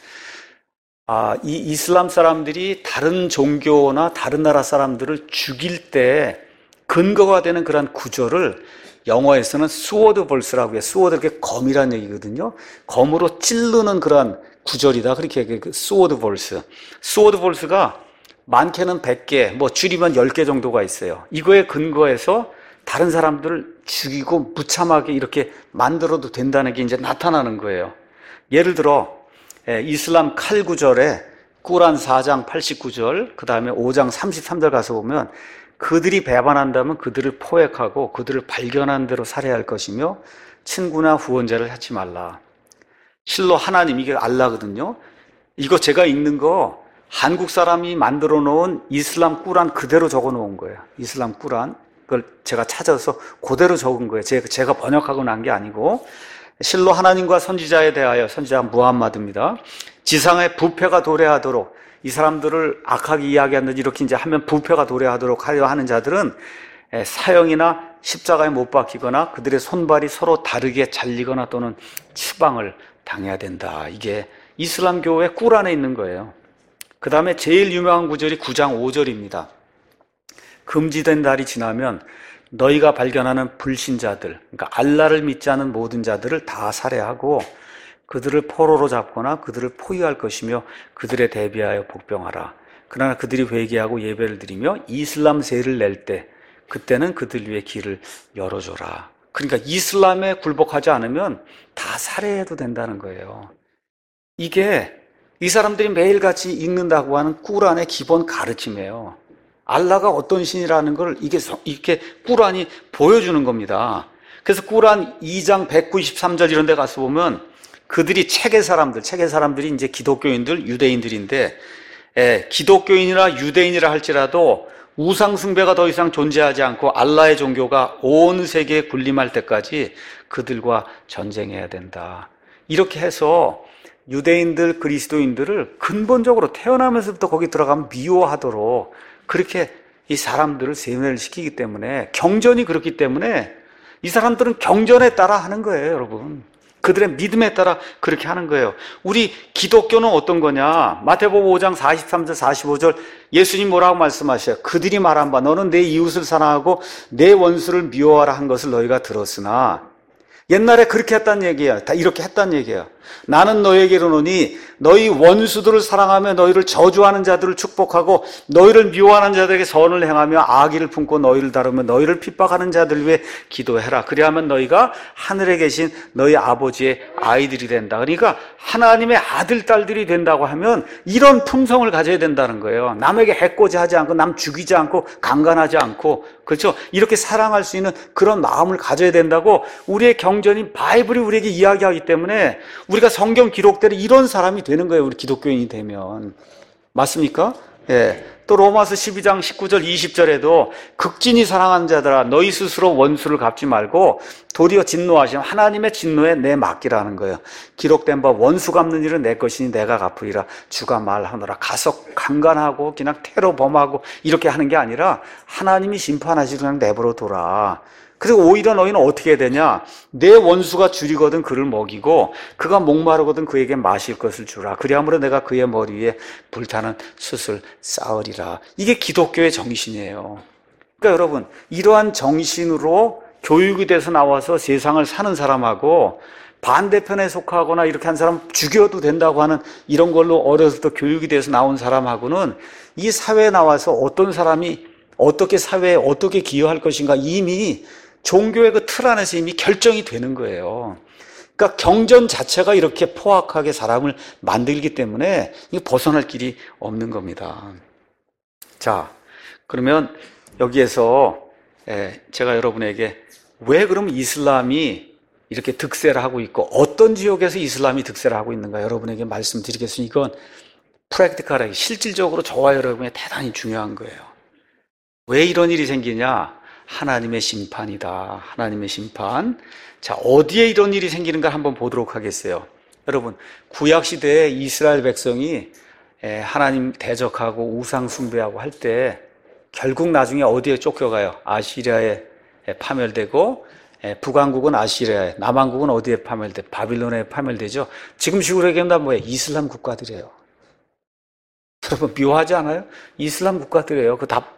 이 이슬람 사람들이 다른 종교나 다른 나라 사람들을 죽일 때 근거가 되는 그런 구절을 영어에서는 스워드 벌스라고 해요. 스워드, 이렇게 검이라는 얘기거든요. 검으로 찌르는 그런 구절이다. 그렇게 얘기해요. 스워드 벌스. 스워드 벌스가 많게는 100개, 뭐 줄이면 10개 정도가 있어요. 이거에 근거해서 다른 사람들을 죽이고 무참하게 이렇게 만들어도 된다는 게 이제 나타나는 거예요. 예를 들어 이슬람 칼 구절에 꾸란 4장 89절, 그 다음에 5장 33절 가서 보면 그들이 배반한다면 그들을 포획하고 그들을 발견한 대로 살해할 것이며 친구나 후원자를 하지 말라. 실로 하나님, 이게 알라거든요. 이거 제가 읽는 거 한국 사람이 만들어 놓은 이슬람 꾸란 그대로 적어 놓은 거예요. 이슬람 꾸란. 그걸 제가 찾아서 그대로 적은 거예요. 제가 번역하고 난 게 아니고. 실로 하나님과 선지자에 대하여, 선지자 무함마드입니다. 지상에 부패가 도래하도록, 이 사람들을 악하게 이야기하는 이렇게 이제 하면 부패가 도래하도록 하려 하는 자들은 사형이나 십자가에 못 박히거나 그들의 손발이 서로 다르게 잘리거나 또는 추방을 당해야 된다. 이게 이슬람교의 꾸란에 있는 거예요. 그 다음에 제일 유명한 구절이 9장 5절입니다. 금지된 날이 지나면 너희가 발견하는 불신자들, 그러니까 알라를 믿지 않은 모든 자들을 다 살해하고 그들을 포로로 잡거나 그들을 포위할 것이며 그들에 대비하여 복병하라. 그러나 그들이 회개하고 예배를 드리며 이슬람세를 낼 때 그때는 그들 위해 길을 열어줘라. 그러니까 이슬람에 굴복하지 않으면 다 살해해도 된다는 거예요. 이게 이 사람들이 매일같이 읽는다고 하는 꾸란의 기본 가르침이에요. 알라가 어떤 신이라는 걸 이렇게 꾸란이 보여주는 겁니다. 그래서 꾸란 2장 193절 이런 데 가서 보면 그들이 책의 사람들이 이제 기독교인들, 유대인들인데, 기독교인이나 유대인이라 할지라도 우상숭배가 더 이상 존재하지 않고 알라의 종교가 온 세계에 군림할 때까지 그들과 전쟁해야 된다. 이렇게 해서 유대인들, 그리스도인들을 근본적으로 태어나면서부터 거기 들어가면 미워하도록 그렇게 이 사람들을 세뇌를 시키기 때문에, 경전이 그렇기 때문에 이 사람들은 경전에 따라 하는 거예요, 여러분. 그들의 믿음에 따라 그렇게 하는 거예요. 우리 기독교는 어떤 거냐? 마태복음 5장 43절 45절 예수님 뭐라고 말씀하셔요? 그들이 말한 바 너는 내 이웃을 사랑하고 내 원수를 미워하라 한 것을 너희가 들었으나, 옛날에 그렇게 했단 얘기야. 다 이렇게 했단 얘기야. 나는 너에게 이르노니 너희 원수들을 사랑하며 너희를 저주하는 자들을 축복하고 너희를 미워하는 자들에게 선을 행하며 악의를 품고 너희를 다루며 너희를 핍박하는 자들 위해 기도해라. 그리하면 너희가 하늘에 계신 너희 아버지의 아이들이 된다. 그러니까 하나님의 아들, 딸들이 된다고 하면 이런 품성을 가져야 된다는 거예요. 남에게 해코지 하지 않고 남 죽이지 않고 강간하지 않고, 그렇죠? 이렇게 사랑할 수 있는 그런 마음을 가져야 된다고 우리의 경전인 바이블이 우리에게 이야기하기 때문에 우리가 성경 기록대로 이런 사람이 되는 거예요. 우리 기독교인이 되면. 맞습니까? 예. 또 로마서 12장 19절 20절에도 극진히 사랑하는 자들아 너희 스스로 원수를 갚지 말고 도리어 진노하시면 하나님의 진노에 내 맡기라는 거예요. 기록된 바 원수 갚는 일은 내 것이니 내가 갚으리라 주가 말하노라. 가서 강간하고 그냥 테러 범하고 이렇게 하는 게 아니라 하나님이 심판하시고 그냥 내버려 둬라. 그리고 오히려 너희는 어떻게 해야 되냐? 내 원수가 줄이거든 그를 먹이고 그가 목마르거든 그에게 마실 것을 주라. 그리하므로 내가 그의 머리 위에 불타는 숯을 쌓으리라. 이게 기독교의 정신이에요. 그러니까 여러분, 이러한 정신으로 교육이 돼서 나와서 세상을 사는 사람하고 반대편에 속하거나 이렇게 한 사람 죽여도 된다고 하는 이런 걸로 어려서부터 교육이 돼서 나온 사람하고는 이 사회에 나와서 어떤 사람이 어떻게 사회에 어떻게 기여할 것인가 이미 종교의 그 틀 안에서 이미 결정이 되는 거예요. 그러니까 경전 자체가 이렇게 포악하게 사람을 만들기 때문에 벗어날 길이 없는 겁니다. 자, 그러면 여기에서 제가 여러분에게 왜 그럼 이슬람이 이렇게 득세를 하고 있고 어떤 지역에서 이슬람이 득세를 하고 있는가 여러분에게 말씀드리겠습니다. 이건 프랙티컬하게 실질적으로 저와 여러분에 대단히 중요한 거예요. 왜 이런 일이 생기냐? 하나님의 심판이다. 하나님의 심판. 자, 어디에 이런 일이 생기는가 한번 보도록 하겠어요. 여러분, 구약시대에 이스라엘 백성이 하나님 대적하고 우상 숭배하고 할 때 결국 나중에 어디에 쫓겨가요? 아시리아에 파멸되고, 북왕국은 아시리아에, 남왕국은 어디에 파멸돼? 바빌론에 파멸되죠. 지금 식으로 얘기하면 뭐예요? 이슬람 국가들이에요. 여러분, 묘하지 않아요? 이슬람 국가들이에요. 그 다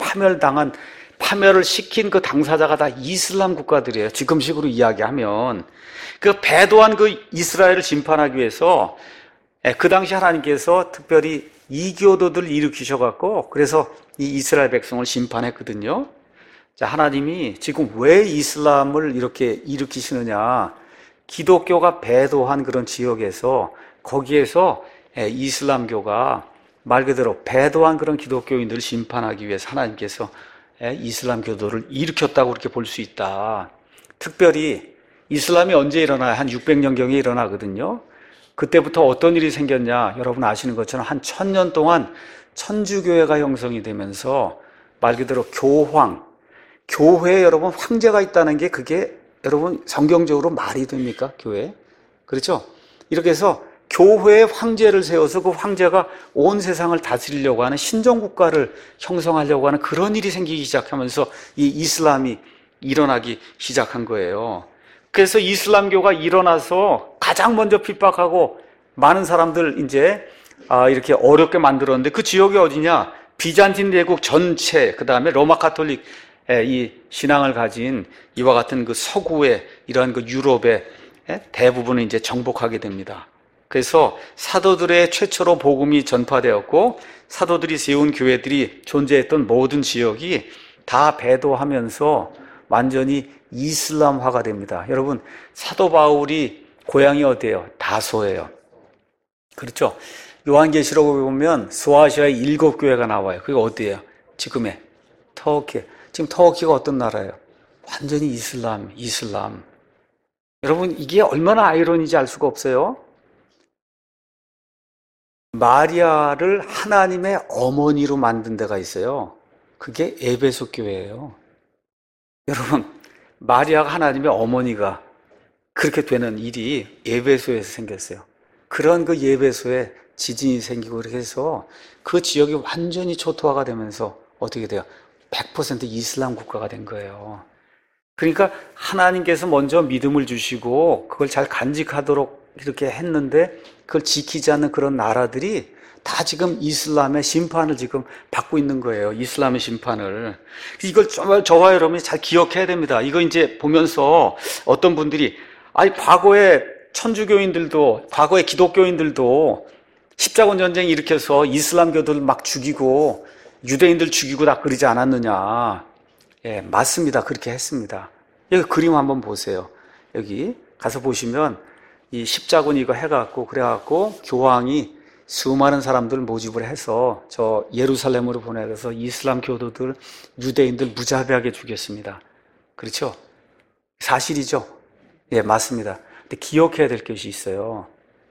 파멸을 시킨 그 당사자가 다 이슬람 국가들이에요. 지금식으로 이야기하면. 그 배도한 그 이스라엘을 심판하기 위해서 그 당시 하나님께서 특별히 이교도들을 일으키셔갖고 그래서 이 이스라엘 백성을 심판했거든요. 자, 하나님이 지금 왜 이슬람을 이렇게 일으키시느냐? 기독교가 배도한 그런 지역에서 거기에서 이슬람교가 말 그대로 배도한 그런 기독교인들을 심판하기 위해서 하나님께서 이슬람 교도를 일으켰다고 그렇게 볼 수 있다. 특별히 이슬람이 언제 일어나요? 한 600년경에 일어나거든요. 그때부터 어떤 일이 생겼냐? 여러분 아시는 것처럼 한 1000년 동안 천주교회가 형성이 되면서 말 그대로 교회에 여러분 황제가 있다는 게 그게 여러분 성경적으로 말이 됩니까? 교회? 그렇죠? 이렇게 해서 교회에 황제를 세워서 그 황제가 온 세상을 다스리려고 하는 신정국가를 형성하려고 하는 그런 일이 생기기 시작하면서 이 이슬람이 일어나기 시작한 거예요. 그래서 이슬람교가 일어나서 가장 먼저 핍박하고 많은 사람들 이제 이렇게 어렵게 만들었는데 그 지역이 어디냐? 비잔틴 대국 전체, 그 다음에 로마 카톨릭 이 신앙을 가진 이와 같은 그 서구의 이러한 그 유럽의 대부분을 이제 정복하게 됩니다. 그래서 사도들의 최초로 복음이 전파되었고 사도들이 세운 교회들이 존재했던 모든 지역이 다 배도하면서 완전히 이슬람화가 됩니다. 여러분, 사도 바울이 고향이 어디예요? 다소예요. 그렇죠? 요한계시록에 보면 소아시아의 7교회가 나와요. 그게 어디예요? 지금의 터키. 지금 터키가 어떤 나라예요? 완전히 이슬람. 여러분, 이게 얼마나 아이러니인지 알 수가 없어요. 마리아를 하나님의 어머니로 만든 데가 있어요. 그게 에베소 교회예요. 여러분, 마리아가 하나님의 어머니가 그렇게 되는 일이 에베소에서 생겼어요. 그런 그 에베소에 지진이 생기고 이렇게 해서 그 지역이 완전히 초토화가 되면서 어떻게 돼요? 100% 이슬람 국가가 된 거예요. 그러니까 하나님께서 먼저 믿음을 주시고 그걸 잘 간직하도록 이렇게 했는데 그걸 지키지 않는 그런 나라들이 다 지금 이슬람의 심판을 지금 받고 있는 거예요. 이슬람의 심판을. 이걸 정말 저와 여러분이 잘 기억해야 됩니다. 이거 이제 보면서 어떤 분들이 과거에 천주교인들도 과거에 기독교인들도 십자군 전쟁 일으켜서 이슬람교들 막 죽이고 유대인들 죽이고 다 그러지 않았느냐. 예, 맞습니다. 그렇게 했습니다. 여기 그림 한번 보세요. 여기 가서 보시면 이 십자군 이거 해갖고 그래갖고 교황이 수많은 사람들 모집을 해서 저 예루살렘으로 보내서 이슬람 교도들, 유대인들 무자비하게 죽였습니다. 그렇죠? 사실이죠? 예, 맞습니다. 근데 기억해야 될 것이 있어요.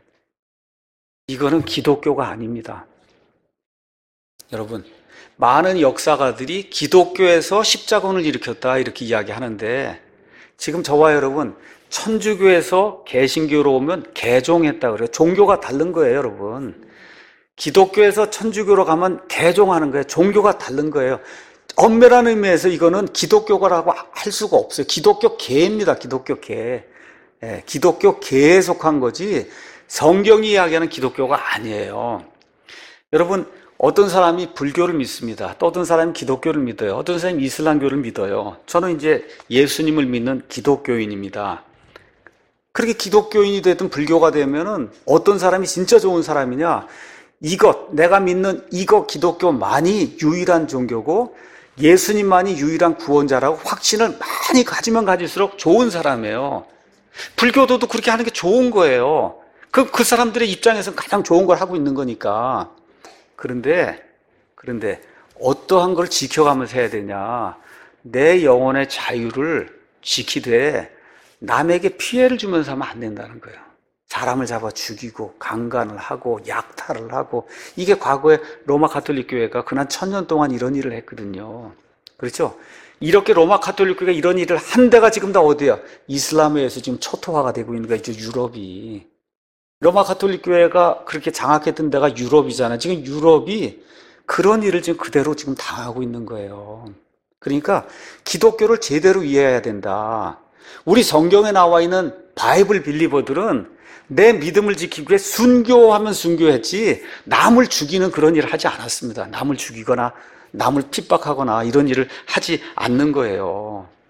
이거는 기독교가 아닙니다. 여러분, 많은 역사가들이 기독교에서 십자군을 일으켰다 이렇게 이야기하는데 지금 저와 여러분 천주교에서 개신교로 오면 개종했다 그래요. 종교가 다른 거예요, 여러분. 기독교에서 천주교로 가면 개종하는 거예요. 종교가 다른 거예요. 엄밀한 의미에서 이거는 기독교가라고 할 수가 없어요. 기독교계입니다. 기독교계. 예, 기독교계에 속한 거지 성경이 이야기하는 기독교가 아니에요. 여러분, 어떤 사람이 불교를 믿습니다. 또 어떤 사람이 기독교를 믿어요. 어떤 사람이 이슬람교를 믿어요. 저는 이제 예수님을 믿는 기독교인입니다. 그렇게 기독교인이 되든 불교가 되면은 어떤 사람이 진짜 좋은 사람이냐? 내가 믿는 이것 기독교만이 유일한 종교고 예수님만이 유일한 구원자라고 확신을 많이 가지면 가질수록 좋은 사람이에요. 불교도도 그렇게 하는 게 좋은 거예요. 그 사람들의 입장에서는 가장 좋은 걸 하고 있는 거니까. 그런데 어떠한 걸 지켜가면서 해야 되냐? 내 영혼의 자유를 지키되 남에게 피해를 주면서 하면 안 된다는 거예요. 사람을 잡아 죽이고 강간을 하고 약탈을 하고 이게 과거에 로마 가톨릭 교회가 지난 1000년 동안 이런 일을 했거든요. 그렇죠? 이렇게 로마 가톨릭 교회가 이런 일을 한 데가 지금 다 어디야? 이슬람에 의해서 지금 초토화가 되고 있는 거야, 이제 유럽이. 로마 가톨릭 교회가 그렇게 장악했던 데가 유럽이잖아요. 지금 유럽이 그런 일을 지금 그대로 지금 당하고 있는 거예요. 그러니까 기독교를 제대로 이해해야 된다. 우리 성경에 나와 있는 바이블 빌리버들은 내 믿음을 지키기 위해 순교하면 순교했지 남을 죽이는 그런 일을 하지 않았습니다. 남을 죽이거나 남을 핍박하거나 이런 일을 하지 않는 거예요.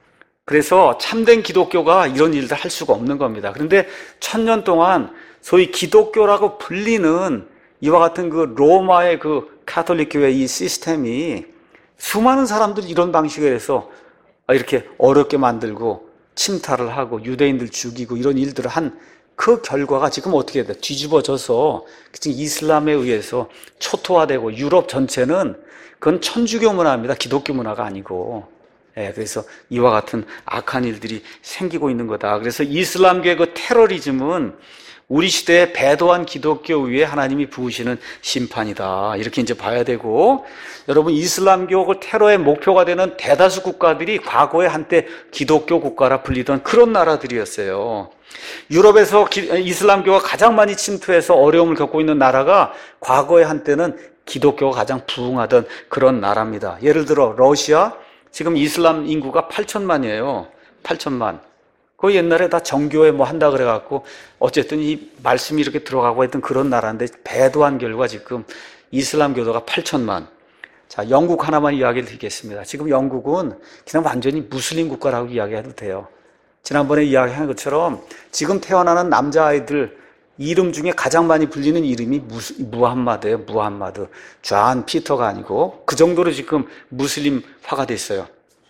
그래서 참된 기독교가 이런 일들 할 수가 없는 겁니다. 그런데 1000년 동안 소위 기독교라고 불리는 이와 같은 그 로마의 그 가톨릭 교회 이 시스템이 수많은 사람들이 이런 방식을 해서 이렇게 어렵게 만들고 침탈을 하고 유대인들 죽이고 이런 일들을 한 그 결과가 지금 어떻게 돼? 뒤집어져서 지금 이슬람에 의해서 초토화되고 유럽 전체는 그건 천주교 문화입니다. 기독교 문화가 아니고. 그래서 이와 같은 악한 일들이 생기고 있는 거다. 그래서 이슬람교의 그 테러리즘은 우리 시대에 배도한 기독교 위에 하나님이 부으시는 심판이다. 이렇게 이제 봐야 되고, 여러분 이슬람교 그 테러의 목표가 되는 대다수 국가들이 과거에 한때 기독교 국가라 불리던 그런 나라들이었어요. 유럽에서 이슬람교가 가장 많이 침투해서 어려움을 겪고 있는 나라가 과거에 한때는 기독교가 가장 부흥하던 그런 나라입니다. 예를 들어 러시아, 지금 이슬람 인구가 8천만이에요. 8천만. 그 옛날에 다 정교회 뭐 한다 그래갖고 어쨌든 이 말씀이 이렇게 들어가고 했던 그런 나라인데 배도한 결과 지금 이슬람 교도가 8천만. 자, 영국 하나만 이야기를 드리겠습니다. 지금 영국은 그냥 완전히 무슬림 국가라고 이야기해도 돼요. 지난번에 이야기한 것처럼 지금 태어나는 남자아이들 이름 중에 가장 많이 불리는 이름이 무함마드예요. 무함마드. 존 피터가 아니고 그 정도로 지금 무슬림화가 됐어요.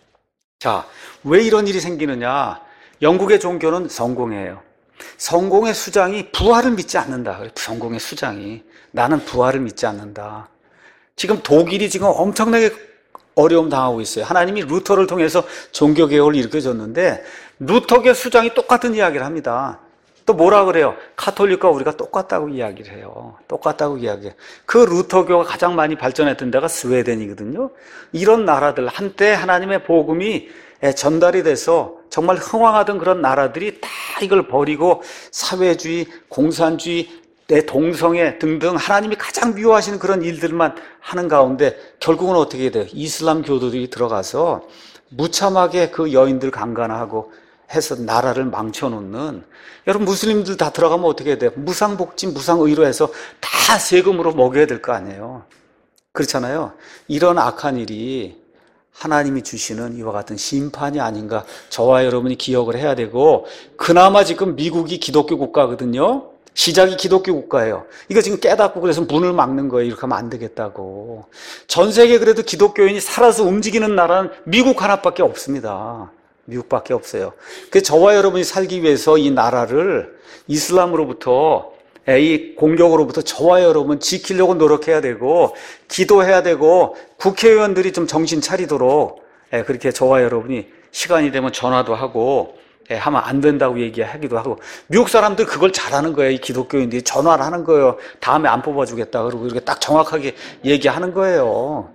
자, 왜 이런 일이 생기느냐? 영국의 종교는 성공이에요. 성공의 수장이 부활을 믿지 않는다. 성공의 수장이 나는 부활을 믿지 않는다. 지금 독일이 지금 엄청나게 어려움 당하고 있어요. 하나님이 루터를 통해서 종교개혁을 일으켜줬는데 루터계 수장이 똑같은 이야기를 합니다. 또 뭐라 그래요? 카톨릭과 우리가 똑같다고 이야기를 해요. 똑같다고 이야기해요. 그 루터교가 가장 많이 발전했던 데가 스웨덴이거든요. 이런 나라들, 한때 하나님의 복음이 전달이 돼서 정말 흥왕하던 그런 나라들이 다 이걸 버리고 사회주의, 공산주의, 내 동성애 등등 하나님이 가장 미워하시는 그런 일들만 하는 가운데 결국은 어떻게 돼요? 이슬람 교도들이 들어가서 무참하게 그 여인들 강간하고 해서 나라를 망쳐놓는, 여러분 무슬림들 다 들어가면 어떻게 돼요? 무상복지, 무상의료 해서 다 세금으로 먹여야 될 거 아니에요. 그렇잖아요. 이런 악한 일이 하나님이 주시는 이와 같은 심판이 아닌가 저와 여러분이 기억을 해야 되고, 그나마 지금 미국이 기독교 국가거든요. 시작이 기독교 국가예요. 이거 지금 깨닫고 그래서 문을 막는 거예요. 이렇게 하면 안 되겠다고. 전 세계 그래도 기독교인이 살아서 움직이는 나라는 미국 하나밖에 없습니다. 미국밖에 없어요. 그래서 저와 여러분이 살기 위해서 이 나라를 이슬람으로부터, 이 공격으로부터 저와 여러분 지키려고 노력해야 되고 기도해야 되고 국회의원들이 좀 정신 차리도록 그렇게 저와 여러분이 시간이 되면 전화도 하고 하면 안 된다고 얘기하기도 하고, 미국 사람들 그걸 잘하는 거예요. 이 기독교인들이 전화를 하는 거예요. 다음에 안 뽑아주겠다 그러고 이렇게 딱 정확하게 얘기하는 거예요.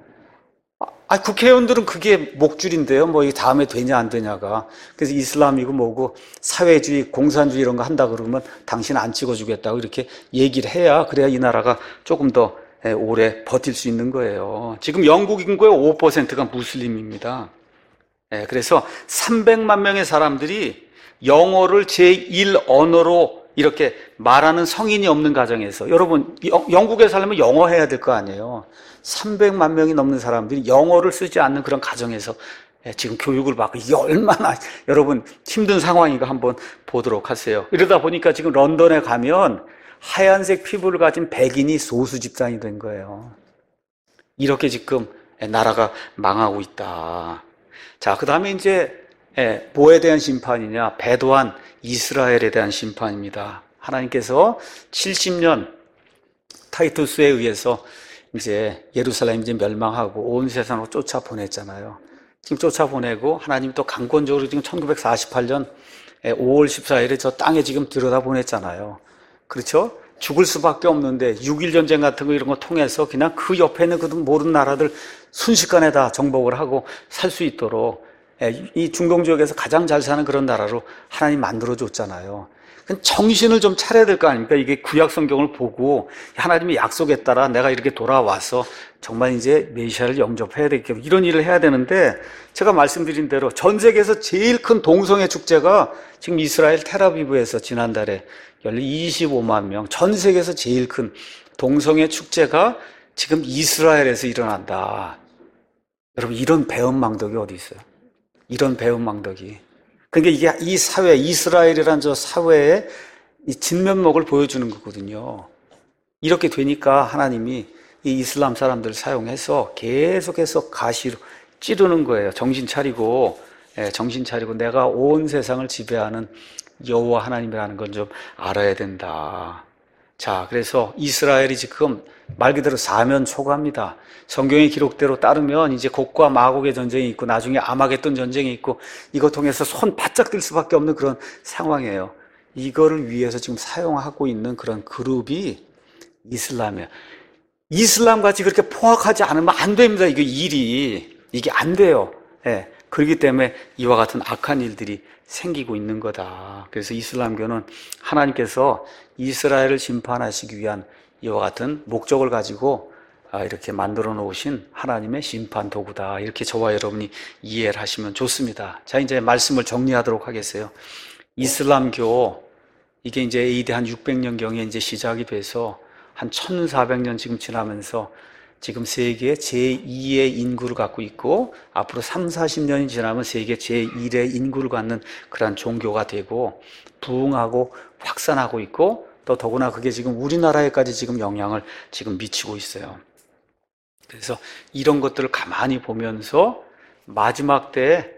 국회의원들은 그게 목줄인데요. 뭐 이 다음에 되냐 안 되냐가. 그래서 이슬람이고 뭐고 사회주의, 공산주의 이런 거 한다 그러면 당신 안 찍어주겠다고 이렇게 얘기를 해야, 그래야 이 나라가 조금 더 오래 버틸 수 있는 거예요. 지금 영국 인구의 5%가 무슬림입니다. 그래서 300만 명의 사람들이 영어를 제1 언어로 이렇게 말하는 성인이 없는 가정에서, 여러분 영국에 살려면 영어 해야 될 거 아니에요. 300만 명이 넘는 사람들이 영어를 쓰지 않는 그런 가정에서 지금 교육을 받고, 이게 얼마나 여러분 힘든 상황인가 한번 보도록 하세요. 이러다 보니까 지금 런던에 가면 하얀색 피부를 가진 백인이 소수 집단이 된 거예요. 이렇게 지금 나라가 망하고 있다. 자, 그 다음에 이제 뭐에 대한 심판이냐? 배도한 이스라엘에 대한 심판입니다. 하나님께서 70년 타이투스에 의해서 이제 예루살렘이 이제 멸망하고 온 세상으로 쫓아 보냈잖아요. 지금 쫓아 보내고 하나님이 또 강권적으로 지금 1948년 5월 14일에 저 땅에 지금 들여다 보냈잖아요. 그렇죠? 죽을 수밖에 없는데 6.1 전쟁 같은 거 이런 거 통해서 그냥 그 옆에 있는 그 모든 나라들 순식간에 다 정복을 하고 살 수 있도록 이 중동 지역에서 가장 잘 사는 그런 나라로 하나님 만들어줬잖아요. 정신을 좀 차려야 될 거 아닙니까? 이게 구약 성경을 보고 하나님의 약속에 따라 내가 이렇게 돌아와서 정말 이제 메시아를 영접해야 되겠고 이런 일을 해야 되는데, 제가 말씀드린 대로 전 세계에서 제일 큰 동성애 축제가 지금 이스라엘 텔아비브에서 지난달에 열린 25만 명, 전 세계에서 제일 큰 동성애 축제가 지금 이스라엘에서 일어난다. 여러분 이런 배은망덕이 어디 있어요? 이런 배은망덕이. 그러니까 이게 이 사회, 이스라엘이라는 저 사회의 이 진면목을 보여주는 거거든요. 이렇게 되니까 하나님이 이 이슬람 사람들을 사용해서 계속해서 가시로 찌르는 거예요. 정신 차리고, 정신 차리고 내가 온 세상을 지배하는 여호와 하나님이라는 건 좀 알아야 된다. 자, 그래서 이스라엘이 지금 말 그대로 사면초가입니다. 성경의 기록대로 따르면 이제 곡과 마곡의 전쟁이 있고 나중에 아마겟돈 전쟁이 있고 이거 통해서 손 바짝 들 수밖에 없는 그런 상황이에요. 이거를 위해서 지금 사용하고 있는 그런 그룹이 이슬람이에요. 이슬람 같이 그렇게 포악하지 않으면 안 됩니다. 이게 안 돼요. 예. 그렇기 때문에 이와 같은 악한 일들이 생기고 있는 거다. 그래서 이슬람교는 하나님께서 이스라엘을 심판하시기 위한 이와 같은 목적을 가지고 이렇게 만들어 놓으신 하나님의 심판 도구다. 이렇게 저와 여러분이 이해를 하시면 좋습니다. 자, 이제 말씀을 정리하도록 하겠어요. 이슬람교, 이게 이제 AD 한 600년경에 이제 시작이 돼서 한 1400년 지금 지나면서 지금 세계 제2의 인구를 갖고 있고 앞으로 30-40년이 지나면 세계 제1의 인구를 갖는 그런 종교가 되고 부흥하고 확산하고 있고 또 더구나 그게 지금 우리나라에까지 지금 영향을 지금 미치고 있어요. 그래서 이런 것들을 가만히 보면서 마지막 때에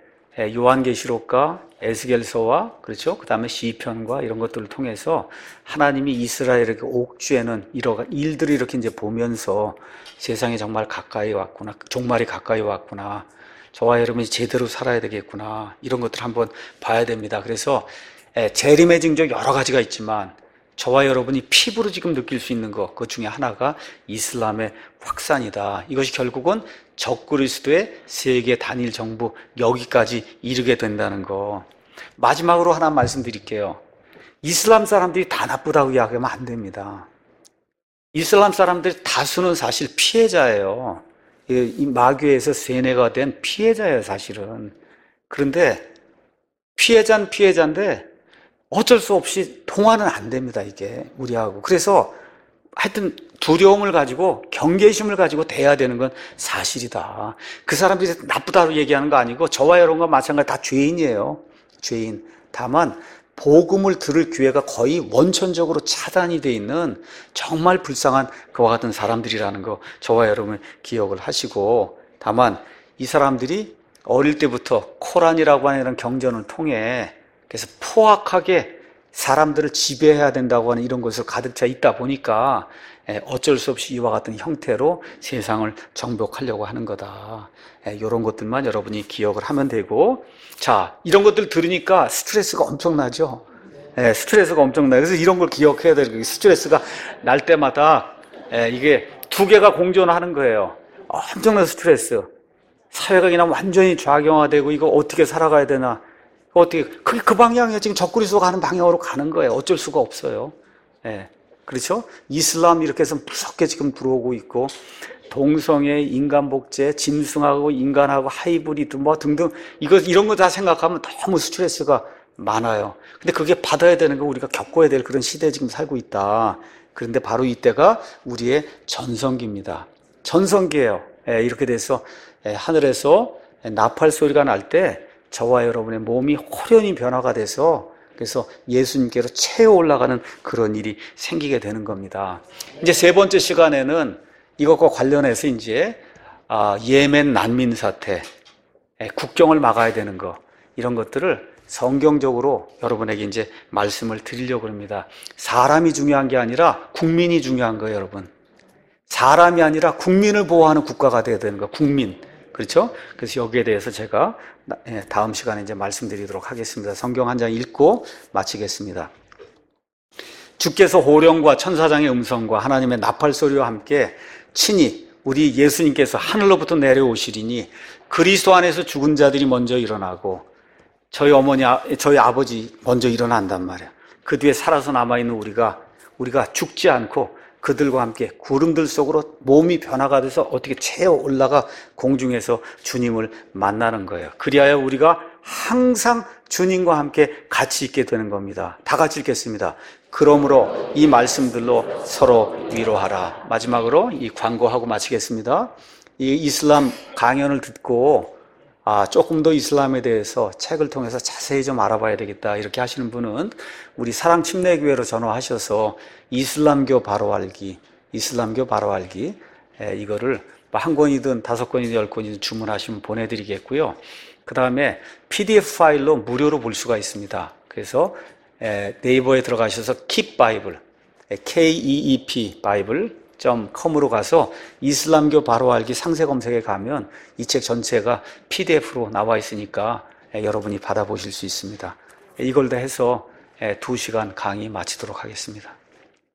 요한계시록과 에스겔서와 그렇죠? 그 다음에 시편과 이런 것들을 통해서 하나님이 이스라엘에게 옥죄는 이런 일들을 이렇게 이제 보면서 세상에 정말 가까이 왔구나, 종말이 가까이 왔구나, 저와 여러분이 제대로 살아야 되겠구나, 이런 것들을 한번 봐야 됩니다. 그래서 재림의 징조 여러 가지가 있지만 저와 여러분이 피부로 지금 느낄 수 있는 것, 그 중에 하나가 이슬람의 확산이다. 이것이 결국은 적그리스도의 세계 단일 정부 여기까지 이르게 된다는 거. 마지막으로 하나 말씀드릴게요. 이슬람 사람들이 다 나쁘다고 이야기하면 안 됩니다. 이슬람 사람들 다수는 사실 피해자예요. 이 마귀에서 세뇌가 된 피해자예요, 사실은. 그런데 피해자는 피해자인데 어쩔 수 없이 통화는 안 됩니다, 이게 우리하고. 그래서 하여튼 두려움을 가지고 경계심을 가지고 대해야 되는 건 사실이다. 그 사람들이 나쁘다고 얘기하는 거 아니고 저와 여러분과 마찬가지 다 죄인이에요. 죄인. 다만 복음을 들을 기회가 거의 원천적으로 차단이 돼 있는 정말 불쌍한 그와 같은 사람들이라는 거 저와 여러분 기억을 하시고, 다만 이 사람들이 어릴 때부터 코란이라고 하는 이런 경전을 통해 그래서 포악하게 사람들을 지배해야 된다고 하는 이런 것을 가득 차 있다 보니까 어쩔 수 없이 이와 같은 형태로 세상을 정복하려고 하는 거다. 이런 것들만 여러분이 기억을 하면 되고, 자, 이런 것들 들으니까 스트레스가 엄청나죠? 스트레스가 엄청나요. 그래서 이런 걸 기억해야 돼요. 스트레스가 날 때마다 이게 두 개가 공존하는 거예요. 엄청난 스트레스. 사회가 그냥 완전히 좌경화되고 이거 어떻게 살아가야 되나. 어떻게 그 방향에 지금 적그리스도가 가는 방향으로 가는 거예요. 어쩔 수가 없어요. 그렇죠? 이슬람 이렇게 해서 무섭게 지금 들어오고 있고, 동성애, 인간복제, 짐승하고 인간하고 하이브리드 뭐 등등 이런 거 다 생각하면 너무 스트레스가 많아요. 근데 그게 받아야 되는 거, 우리가 겪어야 될 그런 시대에 지금 살고 있다. 그런데 바로 이때가 우리의 전성기입니다. 전성기예요. 이렇게 돼서 하늘에서 나팔 소리가 날 때 저와 여러분의 몸이 호련히 변화가 돼서 그래서 예수님께로 채워 올라가는 그런 일이 생기게 되는 겁니다. 이제 세 번째 시간에는 이것과 관련해서 이제 예멘 난민 사태, 국경을 막아야 되는 거, 이런 것들을 성경적으로 여러분에게 이제 말씀을 드리려고 합니다. 사람이 중요한 게 아니라 국민이 중요한 거예요, 여러분. 사람이 아니라 국민을 보호하는 국가가 돼야 되는 거, 국민. 그렇죠? 그래서 여기에 대해서 제가 다음 시간에 이제 말씀드리도록 하겠습니다. 성경 한 장 읽고 마치겠습니다. 주께서 호령과 천사장의 음성과 하나님의 나팔 소리와 함께 친히 우리 예수님께서 하늘로부터 내려오시리니 그리스도 안에서 죽은 자들이 먼저 일어나고 저희 어머니, 저희 아버지 먼저 일어난단 말이에요. 그 뒤에 살아서 남아있는 우리가 죽지 않고 그들과 함께 구름들 속으로 몸이 변화가 돼서 어떻게 채워 올라가 공중에서 주님을 만나는 거예요. 그리하여 우리가 항상 주님과 함께 같이 있게 되는 겁니다. 다 같이 읽겠습니다. 그러므로 이 말씀들로 서로 위로하라. 마지막으로 이 광고하고 마치겠습니다. 이 이슬람 강연을 듣고 조금 더 이슬람에 대해서 책을 통해서 자세히 좀 알아봐야 되겠다 이렇게 하시는 분은 우리 사랑침례교회로 전화하셔서 이슬람교 바로 알기 이거를 한 권이든 5권이든 10권이든 주문하시면 보내드리겠고요. 그 다음에 PDF 파일로 무료로 볼 수가 있습니다. 그래서 네이버에 들어가셔서 Keep Bible, KEEP Bible.com으로 가서 이슬람교 바로 알기 상세 검색에 가면 이 책 전체가 PDF로 나와 있으니까 여러분이 받아보실 수 있습니다. 이걸 다 해서 2시간 강의 마치도록 하겠습니다.